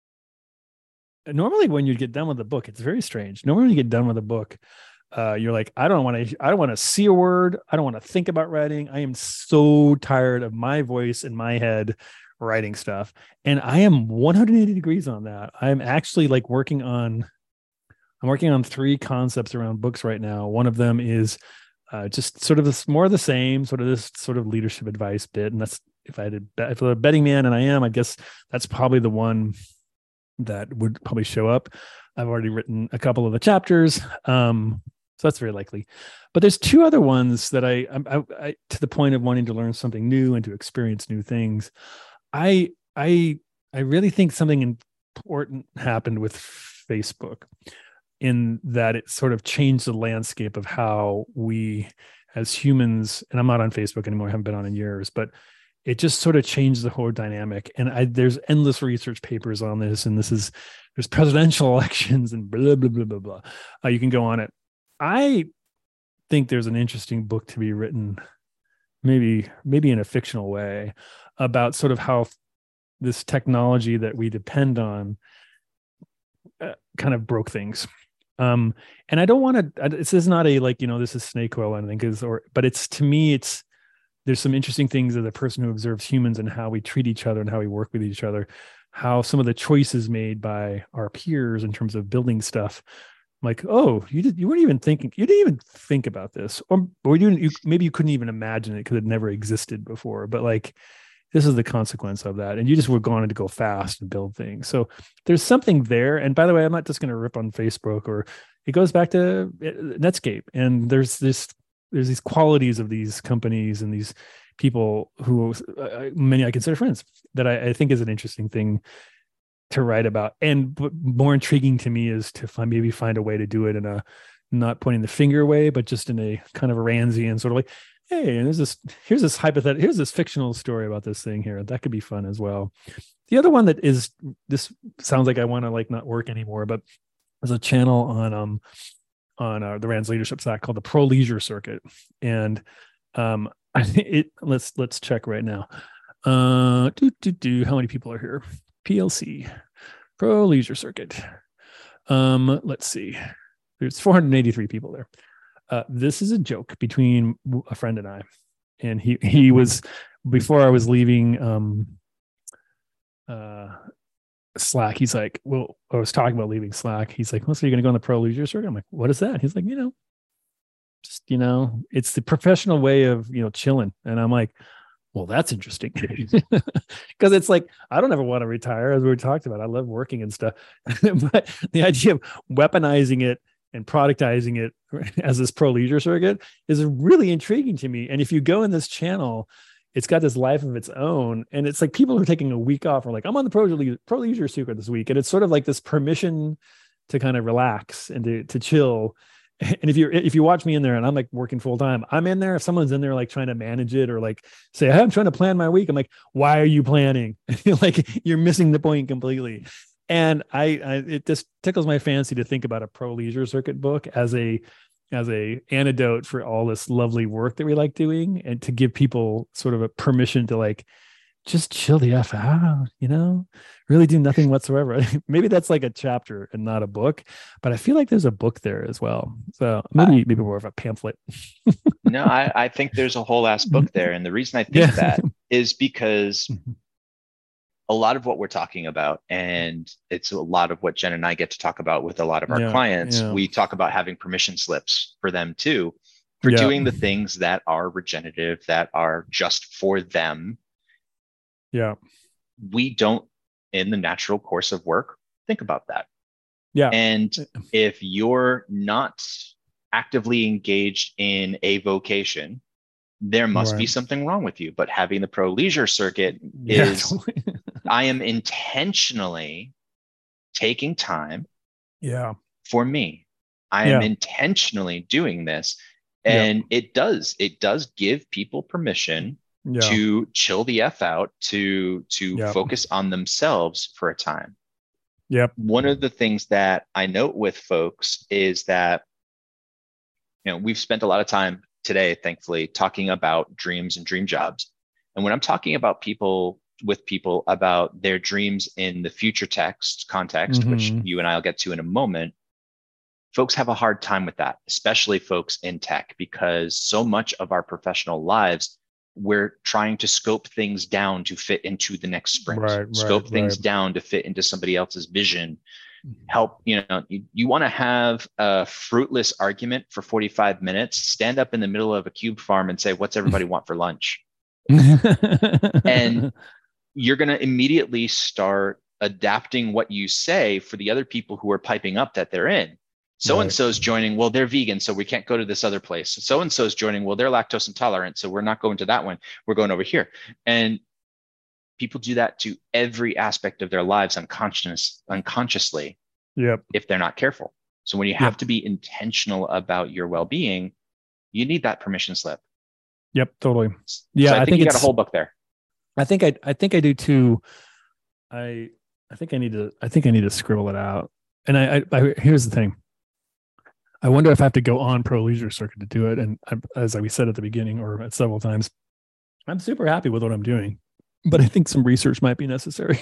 normally when you get done with the book, it's very strange. Normally when you get done with a book, Uh, you're like, I don't want to, I don't want to see a word. I don't want to think about writing. I am so tired of my voice in my head writing stuff. And I am one hundred eighty degrees on that. I'm actually like working on, I'm working on three concepts around books right now. One of them is uh, just sort of this more of the same, sort of this sort of leadership advice bit. And that's, if I had, a, if I'm a betting man, and I am, I guess that's probably the one that would probably show up. I've already written a couple of the chapters. Um, So that's very likely. But there's two other ones that I, I, I, to the point of wanting to learn something new and to experience new things. I, I, I really think something important happened with Facebook in that it sort of changed the landscape of how we as humans, and I'm not on Facebook anymore, I haven't been on in years, but it just sort of changed the whole dynamic. And I, there's endless research papers on this, and this is, there's presidential elections and blah, blah, blah, blah, blah. Uh, you can go on it. I think there's an interesting book to be written, maybe maybe in a fictional way, about sort of how this technology that we depend on uh, kind of broke things. Um, and I don't want to. This is not a like you know this is snake oil, I think, is or but it's to me it's there's some interesting things as a person who observes humans and how we treat each other and how we work with each other, how some of the choices made by our peers in terms of building stuff. Like, oh, you did, you weren't even thinking, you didn't even think about this, or, or you, you maybe you couldn't even imagine it because it never existed before. But like, this is the consequence of that, and you just were going to go fast and build things. So there's something there. And by the way, I'm not just going to rip on Facebook, or it goes back to Netscape. And there's this, there's these qualities of these companies and these people who uh, many I consider friends that I, I think is an interesting thing to write about. And but more intriguing to me is to find, maybe find a way to do it in a not pointing the finger way, but just in a kind of a Randian sort of way. hey, and there's this, here's this hypothetical, here's this fictional story about this thing here. That could be fun as well. The other one that is, this sounds like I want to like not work anymore, but there's a channel on, um, on uh, the Rand's Leadership Stack called the Pro Leisure Circuit. And um, I think it, let's, let's check right now. Uh, do, do, do, how many people are here? P L C, Pro Leisure Circuit. Um, let's see. There's four hundred eighty-three people there. Uh, this is a joke between a friend and I, and he he was, before I was leaving um, uh, Slack. He's like, well, I was talking about leaving Slack. He's like, well, so you're gonna go on the Pro Leisure Circuit? I'm like, what is that? He's like, you know, just you know, it's the professional way of you know chilling. And I'm like, well, that's interesting, because it's like I don't ever want to retire, as we talked about. I love working and stuff, but the idea of weaponizing it and productizing it as this pro leisure circuit is really intriguing to me. And if you go in this channel, it's got this life of its own, and it's like people are taking a week off, or like I'm on the pro leisure, pro leisure circuit this week, and it's sort of like this permission to kind of relax and to to chill. And if you if you watch me in there and I'm like working full time, I'm in there. If someone's in there like trying to manage it or like say, hey, I'm trying to plan my week, I'm like, why are you planning? Like you're missing the point completely. And I, I it just tickles my fancy to think about a pro leisure circuit book as a as a antidote for all this lovely work that we like doing, and to give people sort of a permission to like just chill the F out, you know, really do nothing whatsoever. Maybe that's like a chapter and not a book, but I feel like there's a book there as well. So maybe, uh, maybe more of a pamphlet. No, I, I think there's a whole ass book there. And the reason I think yeah. that is because a lot of what we're talking about, and it's a lot of what Jen and I get to talk about with a lot of our yeah, clients, yeah. we talk about having permission slips for them too, for yeah. doing the things that are regenerative, that are just for them. Yeah. We don't, in the natural course of work, think about that. Yeah. And if you're not actively engaged in a vocation, there must right. be something wrong with you. But having the pro leisure circuit yeah, is, totally. I am intentionally taking time yeah. for me. I yeah. am intentionally doing this. And yeah. it does, it does give people permission Yeah. to chill the F out, to to yep. focus on themselves for a time. Yep. One of the things that I note with folks is that, you know, we've spent a lot of time today, thankfully, talking about dreams and dream jobs. And when I'm talking about people with people about their dreams in the future text context, mm-hmm. which you and I'll get to in a moment, folks have a hard time with that, especially folks in tech, because so much of our professional lives, we're trying to scope things down to fit into the next sprint, right, scope right, things right. down to fit into somebody else's vision. Help, you know, you, you want to have a fruitless argument for forty-five minutes, stand up in the middle of a cube farm and say, what's everybody want for lunch? And you're going to immediately start adapting what you say for the other people who are piping up that they're in. So-and-so's right. joining, well, they're vegan, so we can't go to this other place. So-and-so's joining, well, they're lactose intolerant, so we're not going to that one. We're going over here. And people do that to every aspect of their lives unconscious, unconsciously yep. if they're not careful. So when you have yep. to be intentional about your well-being, you need that permission slip. Yep, totally. Yeah, so I, I think, think you it's, got a whole book there. I think I, I think I do too. I, I think I need to. I think I need to scribble it out. And I, I, I here's the thing. I wonder if I have to go on pro leisure circuit to do it. And I, as we said at the beginning, or at several times, I'm super happy with what I'm doing, but I think some research might be necessary.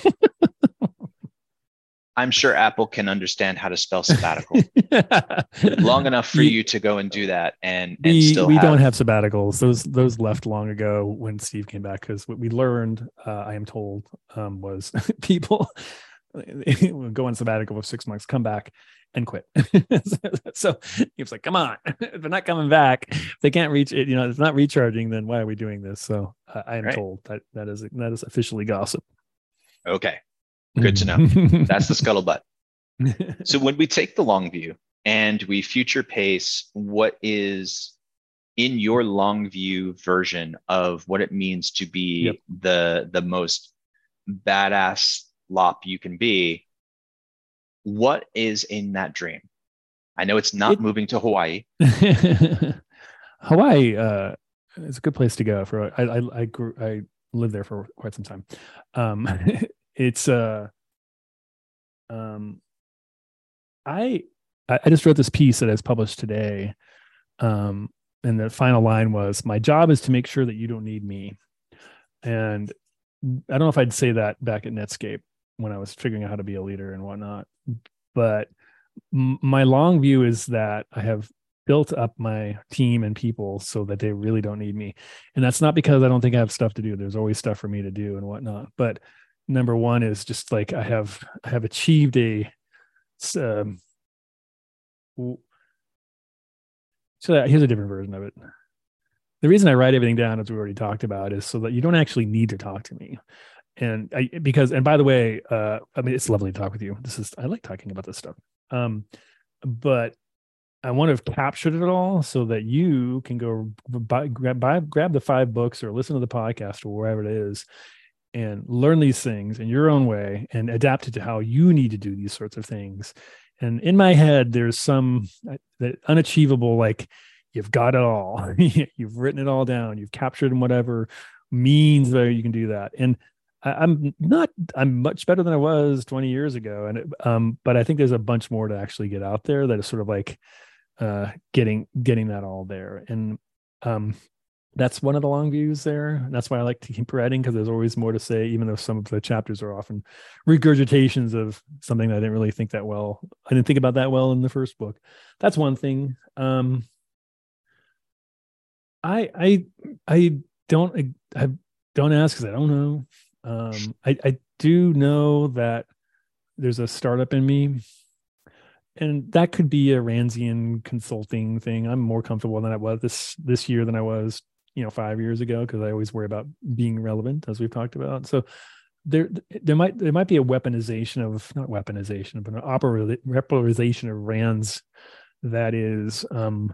I'm sure Apple can understand how to spell sabbatical long enough for you to go and do that. And, and we, still we have... don't have sabbaticals. Those, those left long ago when Steve came back, because what we learned, uh, I am told, um, was people go on sabbatical for six months, come back and quit. So he was like, come on, if they're not coming back, if they can't reach it, you know, it's not recharging, then why are we doing this? So uh, I am right. told that that is, that is officially gossip. Okay. Good to know. That's the scuttlebutt. So when we take the long view and we future pace what is in your long view version of what it means to be yep. the, the most badass lop you can be, what is in that dream? I know it's not it, moving to Hawaii. Hawaii, uh, it's a good place to go for. I I I grew I lived there for quite some time. Um, it's uh um I I just wrote this piece that is published today. Um, and the final line was, "My job is to make sure that you don't need me." And I don't know if I'd say that back at Netscape when I was figuring out how to be a leader and whatnot, but m- my long view is that I have built up my team and people so that they really don't need me. And that's not because I don't think I have stuff to do. There's always stuff for me to do and whatnot. But number one is just like I have I have achieved a um, so here's a different version of it. The reason I write everything down, as we already talked about, is so that you don't actually need to talk to me. And I, because, and by the way, uh, I mean, it's lovely to talk with you. This is, I like talking about this stuff. Um, but I want to have captured it all so that you can go buy, grab, buy, grab the five books or listen to the podcast or wherever it is and learn these things in your own way and adapt it to how you need to do these sorts of things. And in my head, there's some that unachievable, like, you've got it all. You've written it all down. You've captured in whatever means that you can do that. And I, I'm not, I'm much better than I was twenty years ago. And, it, um, but I think there's a bunch more to actually get out there that is sort of like uh, getting, getting that all there. And um, that's one of the long views there. And that's why I like to keep writing, because there's always more to say, even though some of the chapters are often regurgitations of something that I didn't really think that well. I didn't think about that well in the first book. That's one thing. Um, I I I don't I don't ask because I don't know. Um, I I do know that there's a startup in me, and that could be a Randian consulting thing. I'm more comfortable than I was this this year than I was, you know, five years ago, because I always worry about being relevant, as we've talked about. So there there might there might be a weaponization of not weaponization, but an operationalization of Rands that is um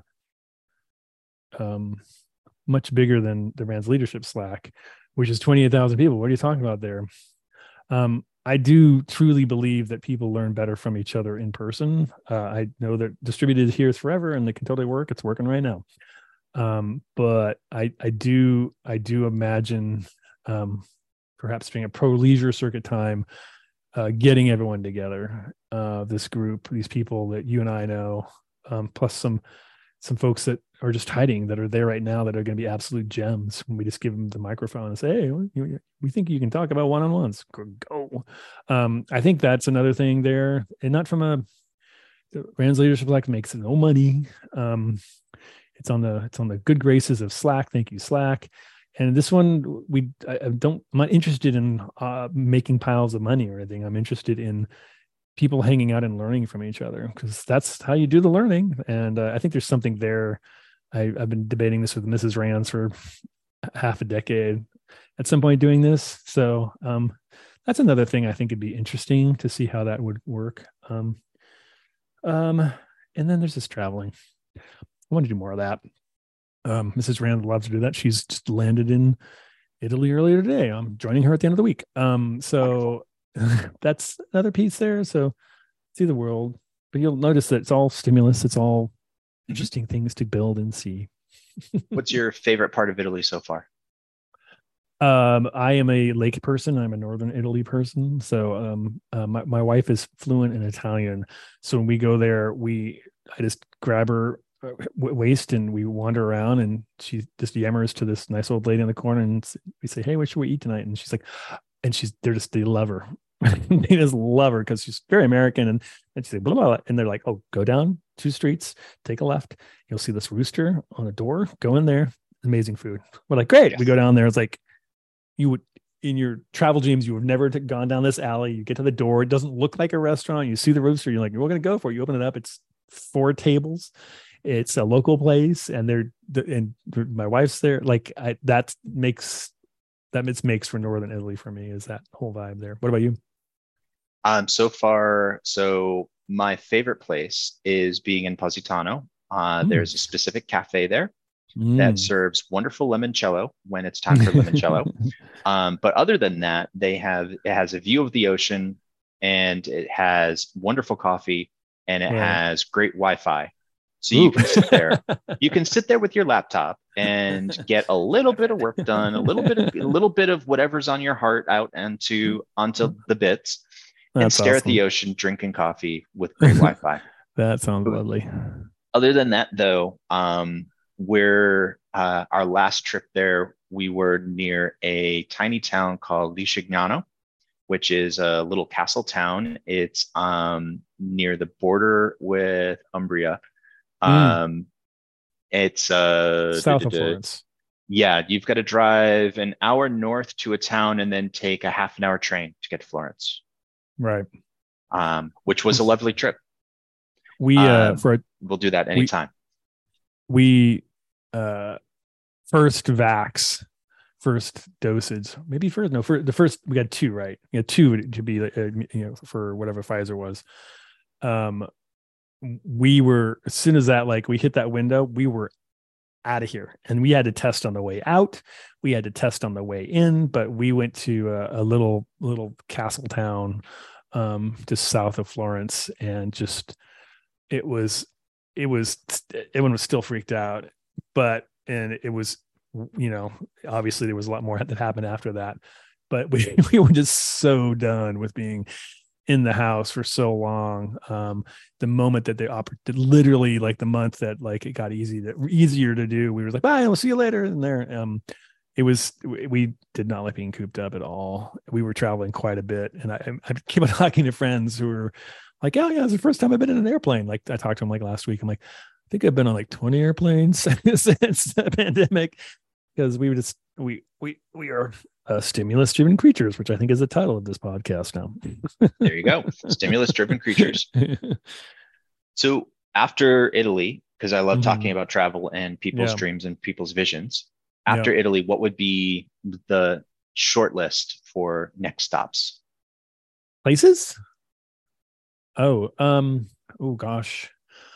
um much bigger than the Rand's leadership Slack, which is twenty-eight thousand people. What are you talking about there? Um, I do truly believe that people learn better from each other in person. Uh, I know that distributed here is forever and they can totally work. It's working right now. Um, but I, I do, I do imagine um, perhaps being a pro leisure circuit time, uh, getting everyone together, uh, this group, these people that you and I know, um, plus some some folks that are just hiding, that are there right now, that are going to be absolute gems when we just give them the microphone and say, hey, we think you can talk about one-on-ones. Go. Um, I think that's another thing there. And not from a, Rand's leadership Slack makes no money. Um, it's on the, it's on the good graces of Slack. Thank you, Slack. And this one, we, I, I don't, I'm not interested in uh, making piles of money or anything. I'm interested in people hanging out and learning from each other, because that's how you do the learning. And uh, I think there's something there. I, I've been debating this with Missus Rands for half a decade at some point doing this. So um, that's another thing I think would be interesting to see how that would work. Um, um, and then there's this traveling. I want to do more of that. Um, Missus Rand loves to do that. She's just landed in Italy earlier today. I'm joining her at the end of the week. Um, so that's another piece there. So see the world, but you'll notice that it's all stimulus. It's all interesting things to build and see. What's your favorite part of Italy so far? Um, I am a lake person. I'm a Northern Italy person. So um, uh, my, my wife is fluent in Italian. So when we go there, we, I just grab her waist and we wander around, and she just yammers to this nice old lady in the corner, and we say, hey, what should we eat tonight? And she's like, and she's, they're just, they love her. They just love her because she's very American. And, and she's like, blah, blah, blah. And they're like, oh, go down two streets, take a left. You'll see this rooster on a door. Go in there. Amazing food. We're like, great. Yes. We go down there. It's like, you would, in your travel dreams, you would never t- gone down this alley. You get to the door. It doesn't look like a restaurant. You see the rooster. You're like, we're going to go for it. You open it up. It's four tables. It's a local place. And they're, and my wife's there. Like I, that makes, that makes for Northern Italy for me, is that whole vibe there. What about you? Um, so far, so my favorite place is being in Positano. Uh, mm. There's a specific cafe there mm. that serves wonderful limoncello when it's time for limoncello. um, but other than that, they have, it has a view of the ocean, and it has wonderful coffee, and it yeah. has great Wi-Fi. So you can sit there, you can sit there with your laptop and get a little bit of work done, a little bit of a little bit of whatever's on your heart out onto onto the bits, and That's stare at the awesome. ocean, drinking coffee with great Wi-Fi. That sounds lovely. Other than that, though, um, we're uh, our last trip there, we were near a tiny town called Licignano, which is a little castle town. It's um, near the border with Umbria. Mm, Um, it's uh, duh, south duh, of duh. Florence. Yeah, you've got to drive an hour north to a town and then take a half an hour train to get to Florence, Right. um, which was a lovely trip. We uh Um, for we'll do that we anytime. we uh first vax, first dosage, maybe first no for the first we got two, right? We had two to be uh, you know for whatever Pfizer was. Um, we were as soon as that like we hit that window, we were out of here, and we had to test on the way out. We had to test on the way in, but we went to a, a little little castle town um just south of Florence, and just it was it was everyone was still freaked out, but and it was you know obviously there was a lot more that happened after that, but we we were just so done with being in the house for so long. Um, the moment that they operated, literally like the month that like it got easy to, easier to do, we were like, bye, we'll see you later. And there, um, it was, we did not like being cooped up at all. We were traveling quite a bit. And I, I keep on talking to friends who were like, oh yeah, it's the first time I've been in an airplane. Like I talked to them like last week. I'm like, I think I've been on like twenty airplanes since the pandemic, because we were just, we, we, we are uh, stimulus driven creatures, which I think is the title of this podcast now. There you go. Stimulus driven creatures. So after Italy, because I love Mhm. talking about travel and people's Yeah. dreams and people's visions, after Yeah. Italy, what would be the short list for next stops? Places? Oh, um, oh gosh.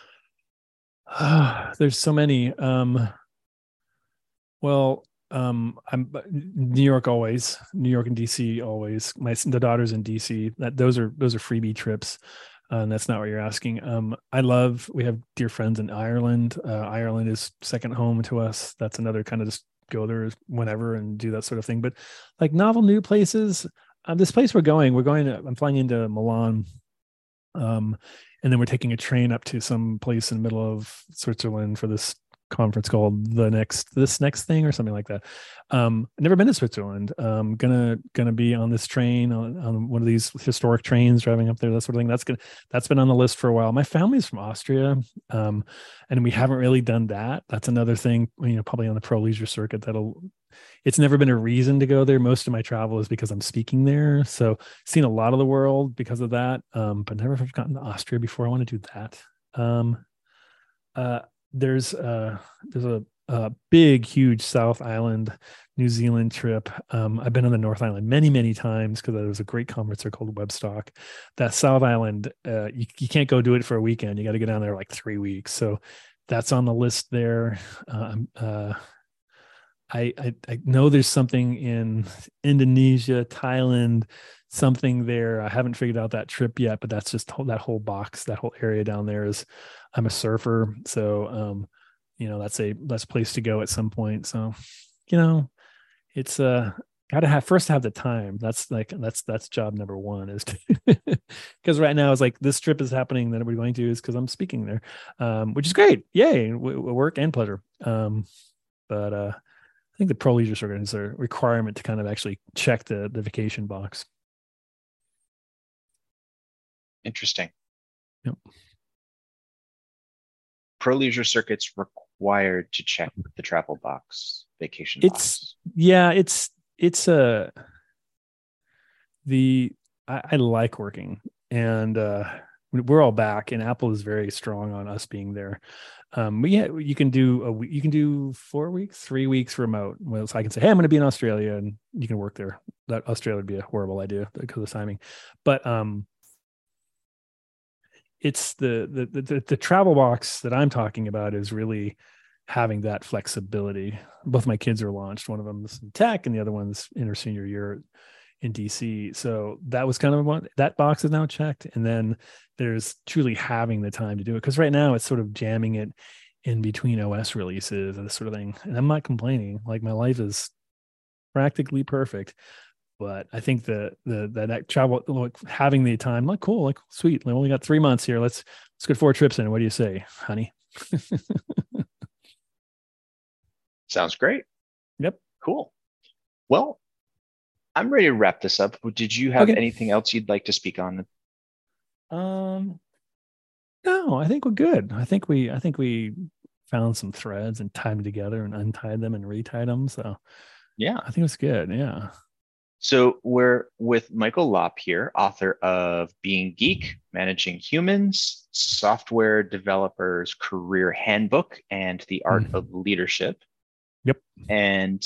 There's so many. Um, well, um, I'm New York always, New York and D C always. My the daughter's in D C. That those are those are freebie trips. Uh, and that's not what you're asking. Um, I love, we have dear friends in Ireland. Uh, Ireland is second home to us. That's another kind of just go there whenever and do that sort of thing. But like novel new places, um, this place we're going, we're going to, I'm flying into Milan. Um, and then we're taking a train up to some place in the middle of Switzerland for this conference called the next this next thing or something like that. um I've never been to Switzerland. um gonna gonna be on this train on, on one of these historic trains driving up there, that sort of thing. That's gonna that's been on the list for a while. My family's from Austria, um and we haven't really done that. That's another thing, you know, probably on the pro leisure circuit. That'll It's never been a reason to go there. Most of my travel is because I'm speaking there, so seen a lot of the world because of that, um but never gotten to Austria before. I want to do that. um uh there's uh there's a, a big huge South Island New Zealand trip. um I've been on the North Island many many times because there was a great conference there called Webstock. That South Island, uh you, you can't go do it for a weekend. You got to go down there like three weeks. So that's on the list there. um uh I, I I know there's something in Indonesia, Thailand, something there. I haven't figured out that trip yet, but that's just that whole box, that whole area down there is. I'm a surfer, so um, you know that's a that's a place to go at some point. So, you know, it's uh got to have first have the time. That's like that's that's job number one is because right now it's like this trip is happening that we're going to is because I'm speaking there, um, which is great. Yay, w- w- work and pleasure. Um, but uh. I think the pro leisure circuit is a requirement to kind of actually check the, the vacation box. Interesting. Yep. Pro leisure circuits required to check the travel box, vacation It's box. yeah, it's it's a uh, the I, I like working, and uh, we're all back, and Apple is very strong on us being there. Um, but yeah, you can do a you can do four weeks, three weeks remote. Well, so I can say, hey, I'm going to be in Australia, and you can work there. That Australia would be a horrible idea because of timing, but um, it's the the the the travel box that I'm talking about is really having that flexibility. Both my kids are launched. One of them is in tech, and the other one's in her senior year in D C. So that was kind of one, that box is now checked. And then there's truly having the time to do it. Because right now it's sort of jamming it in between O S releases and this sort of thing. And I'm not complaining. Like my life is practically perfect. But I think the the that travel, like having the time, like cool, like sweet. We only got three months here. Let's let's get four trips in. What do you say, honey? Sounds great. Yep. Cool. Well, I'm ready to wrap this up. Did you have Okay. anything else you'd like to speak on? Um, no, I think we're good. I think we I think we found some threads and tied them together and untied them and retied them. So Yeah. I think it was good. Yeah. So we're with Michael Lopp here, author of Being Geek, Managing Humans, Software Developers Career Handbook, and The Art Mhm. of Leadership. Yep. And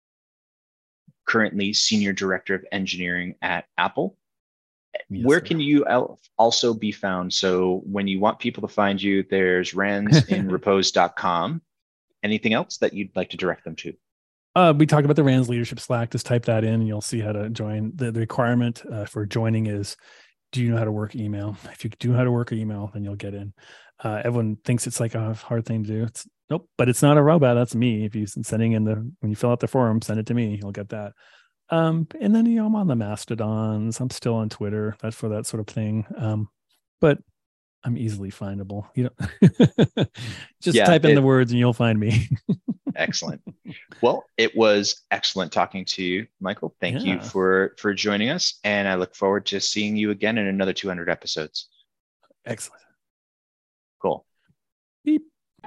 currently Senior Director of Engineering at Apple. Yes, Where sir. can you al- also be found? So when you want people to find you, there's rands in repose dot com. Anything else that you'd like to direct them to? Uh, we talked about the Rands Leadership Slack. Just type that in and you'll see how to join. The, the requirement uh, for joining is, do you know how to work email? If you do know how to work email, then you'll get in. Uh, everyone thinks it's like a hard thing to do. It's nope, but it's not a robot. That's me. If you sending in the, when you fill out the form, send it to me. You'll get that. Um, and then, you know, I'm on the Mastodons. I'm still on Twitter. That's for that sort of thing. Um, but I'm easily findable. You know, just Yeah, type in it- the words and you'll find me. Excellent. Well, it was excellent talking to you, Michael. Thank you Yeah. for for joining us, and I look forward to seeing you again in another two hundred episodes. Excellent. Cool. Beep.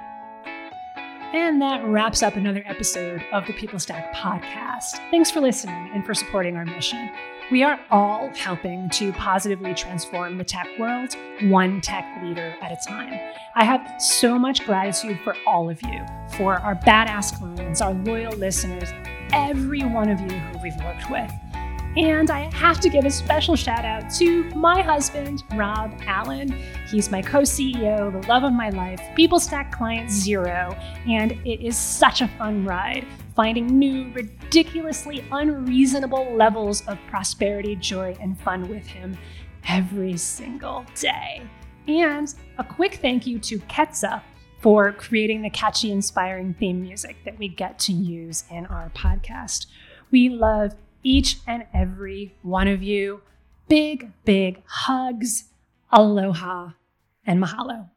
And that wraps up another episode of the People Stack podcast. Thanks for listening and for supporting our mission. We are all helping to positively transform the tech world, one tech leader at a time. I have so much gratitude for all of you, for our badass clients, our loyal listeners, every one of you who we've worked with. And I have to give a special shout out to my husband, Rob Allen. He's my co-C E O, the love of my life, People Stack Client Zero, and it is such a fun ride, finding new, ridiculously unreasonable levels of prosperity, joy, and fun with him every single day. And a quick thank you to Ketsa for creating the catchy, inspiring theme music that we get to use in our podcast. We love each and every one of you. Big, big hugs, aloha, and mahalo.